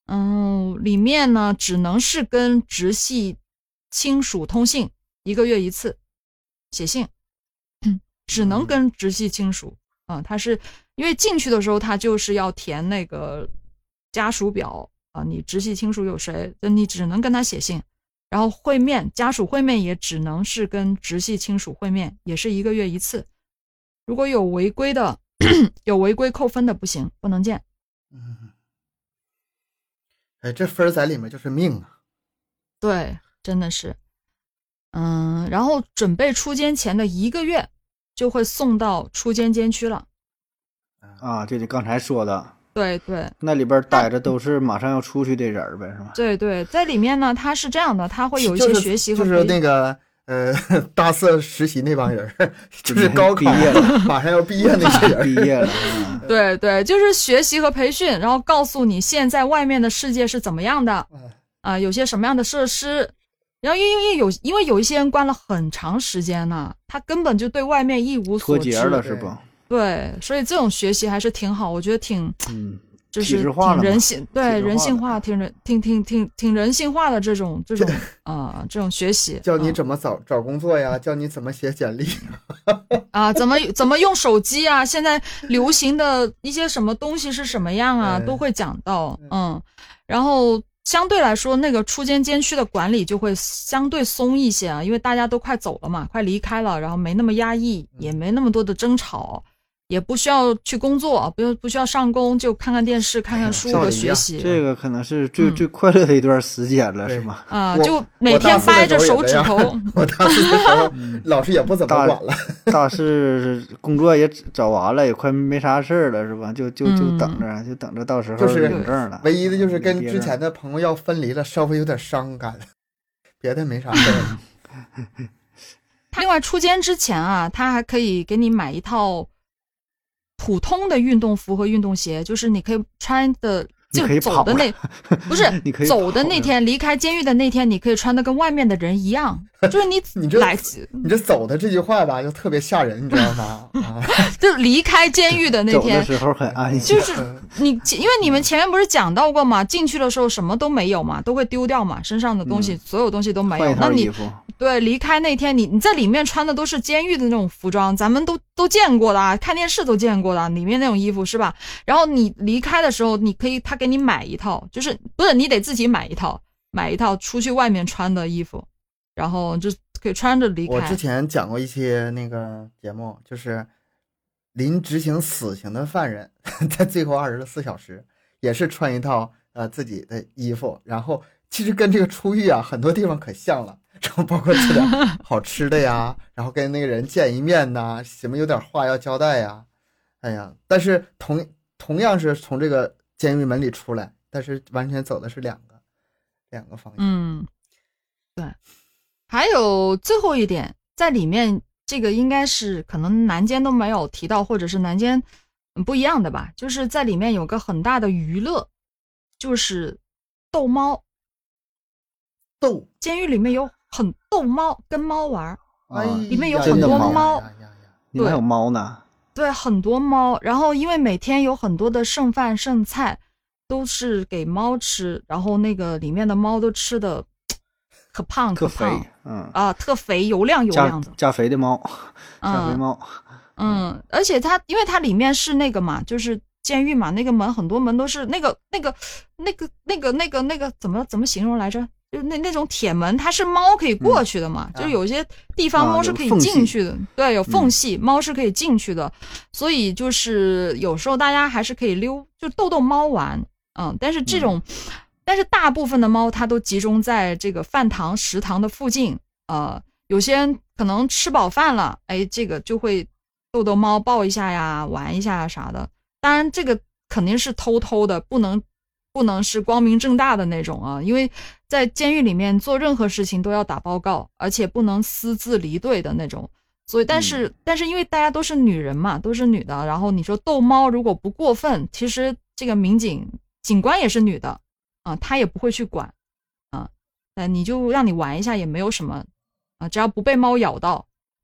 嗯，里面呢只能是跟直系亲属通信，一个月一次写信，只能跟直系亲属啊、嗯。他是因为进去的时候他就是要填那个家属表啊、呃，你直系亲属有谁，你只能跟他写信。然后会面，家属会面也只能是跟直系亲属会面，也是一个月一次。如果有违规的，有违规扣分的不行，不能见。 嗯，哎，这分在里面就是命啊。 对，真的是。嗯，然后准备出监前的一个月就会送到出监监区了。 啊，就你刚才说的。 对对， 那里边待着都是马上要出去的人呗，是吧？ 对对，在里面呢，他是这样的，他会有一些学习和、 就是、就是那个呃大四实习那帮人，就是高考毕业了， 马上要毕业那些人， 毕业了。嗯、 对对，就是学习和培训，然后告诉你现在外面的世界是怎么样的，啊、呃，有些什么样的设施。然后因为有因为有一些人关了很长时间呢，他根本就对外面一无所知脱节了，是不？ 对，所以这种学习还是挺好，我觉得挺， 嗯， 就是挺人性，对人性化，挺人，挺挺挺挺人性化的这种这种啊、呃、这种学习， 教你怎么找、嗯、找工作呀，教你怎么写简历啊，怎么怎么用手机啊，现在流行的一些什么东西是什么样啊， 嗯、 都会讲到，嗯，然后相对来说，那个出监监区的管理就会相对松一些啊，因为大家都快走了嘛，快离开了，然后没那么压抑，也没那么多的争吵。也不需要去工作，不不需要上工，就看看电视、看看书和学习。 这个可能是最、嗯、最快乐的一段时间了，是吗？ 啊，就每天掰着手指头。 我大四的时候，老师也不怎么管了。 大四工作也找完了，也快没啥事儿了，是吧？就就就等着，嗯、就等着到时候领证了。 唯一的就是跟之前的朋友要分离了，稍微有点伤感，别的没啥事儿。 另外，出监之前啊，他还可以给你买一套普通的运动服和运动鞋，就是你可以穿的，就走的那不是你可以走的那天，离开监狱的那天，你可以穿的跟外面的人一样，就是你你这来你这走的这句话吧，就特别吓人，你知道吗？啊、 就离开监狱的那天， 走的时候很安心， 就是你，因为你们前面不是讲到过嘛，进去的时候什么都没有嘛，都会丢掉嘛，身上的东西、嗯、所有东西都没有，那你对离开那天你你在里面穿的都是监狱的那种服装，咱们都都见过的啊，看电视都见过的、啊、里面那种衣服是吧？然后你离开的时候，你可以他给你买一套，就是不是你得自己买一套，买一套出去外面穿的衣服，然后就可以穿着离开。 我之前讲过一些那个节目，就是临执行死刑的犯人在最后二十四小时也是穿一套呃自己的衣服，然后其实跟这个出狱啊很多地方可像了，然后包括吃点好吃的呀，然后跟那个人见一面呐，什么有点话要交代呀，哎呀，但是同同样是从这个监狱门里出来，但是完全走的是两个两个方向。 嗯，对。还有最后一点，在里面这个应该是可能南监都没有提到，或者是南监不一样的吧，就是在里面有个很大的娱乐，就是逗猫。 逗， 监狱里面有很逗猫，跟猫玩， 啊、 里面有很多猫， 里面有猫呢。 对，很多猫。然后因为每天有很多的剩饭剩菜都是给猫吃，然后那个里面的猫都吃的可胖可胖， 嗯啊，特肥，油亮油亮的， 加, 加肥的猫，加肥猫。 嗯，嗯而且它因为它里面是那个嘛，就是监狱嘛，那个门很多门都是那个那个那个那个那个那个怎么怎么形容来着？就那那种铁门，它是猫可以过去的嘛，嗯、就是有些地方猫是可以进去的， 啊、 对，有缝隙，嗯、猫是可以进去的，所以就是有时候大家还是可以溜，就逗逗猫玩，嗯，但是这种，嗯、但是大部分的猫它都集中在这个饭堂、食堂的附近，呃，有些人可能吃饱饭了，哎，这个就会逗逗猫，抱一下呀，玩一下呀啥的，当然这个肯定是偷偷的，不能。不能是光明正大的那种啊，因为在监狱里面做任何事情都要打报告，而且不能私自离队的那种。所以，但是、嗯、但是因为大家都是女人嘛，都是女的，然后你说逗猫如果不过分，其实这个民警警官也是女的啊，她也不会去管啊，呃，你就让你玩一下也没有什么啊，只要不被猫咬到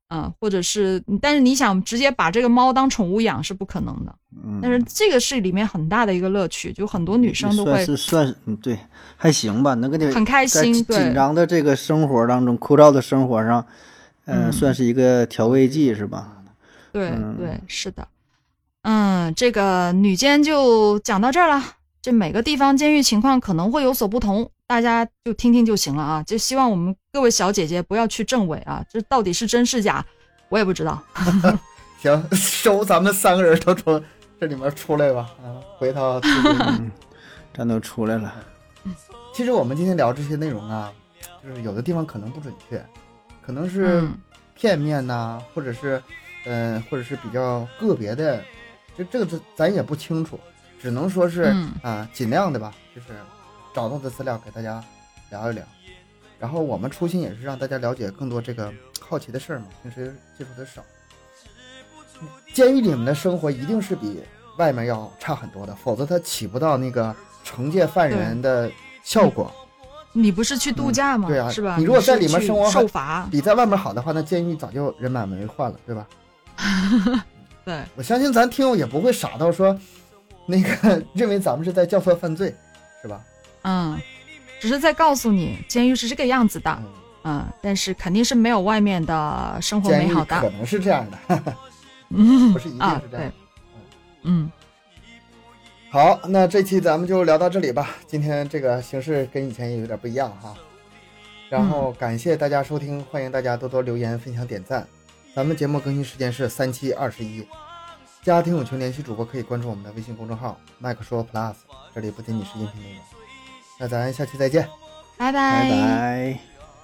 嗯，或者是，但是你想直接把这个猫当宠物养是不可能的。 嗯， 但是这个是里面很大的一个乐趣，就很多女生都会算是算是嗯对，还行吧，能给你很开心。 在紧张的这个生活当中，枯燥的生活上，呃、嗯，算是一个调味剂是吧？ 对、嗯、对，是的。嗯，这个女监就讲到这儿了。这每个地方监狱情况可能会有所不同，大家就听听就行了啊。就希望我们各位小姐姐不要去证伪啊，这到底是真是假，我也不知道。 行，收咱们三个人都从这里面出来吧，啊，回到自己、 嗯、咱都出来了。 其实我们今天聊这些内容啊，就是有的地方可能不准确，可能是片面呐、啊嗯，或者是，嗯、呃，或者是比较个别的，这这个咱也不清楚。只能说是、嗯、啊，尽量的吧，就是找到的资料给大家聊一聊。然后我们初心也是让大家了解更多这个好奇的事儿嘛，平时接触的少。监狱里面的生活一定是比外面要差很多的，否则它起不到那个惩戒犯人的效果。 你不是去度假吗？ 嗯、对啊， 是吧？ 你如果在里面生活受罚， 比在外面好的话，那监狱早就人满为患了，对吧？ 对， 我相信咱听友也不会傻到说。那个认为咱们是在教唆犯罪，是吧？ 嗯，只是在告诉你，监狱是这个样子的，嗯，嗯但是肯定是没有外面的生活美好的。 可能是这样的，呵呵嗯， 不是一定是这样。 啊、嗯， 好，那这期咱们就聊到这里吧。今天这个形式跟以前也有点不一样哈。然后感谢大家收听，欢迎大家多多留言、分享、点赞。咱们节目更新时间是三七二十一。家庭有群联系主播可以关注我们的微信公众号麦克说 Plus， 这里不仅仅是音频内容。那咱下期再见， 拜拜拜拜。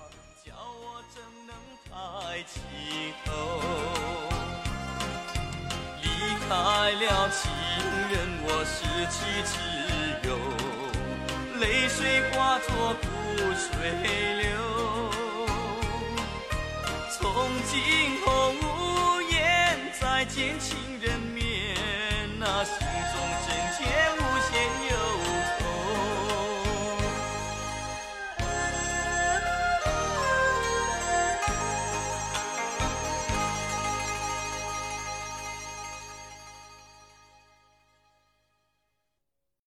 离开了情人，我失去自由，泪水化作苦水流，从今后无言再见情人。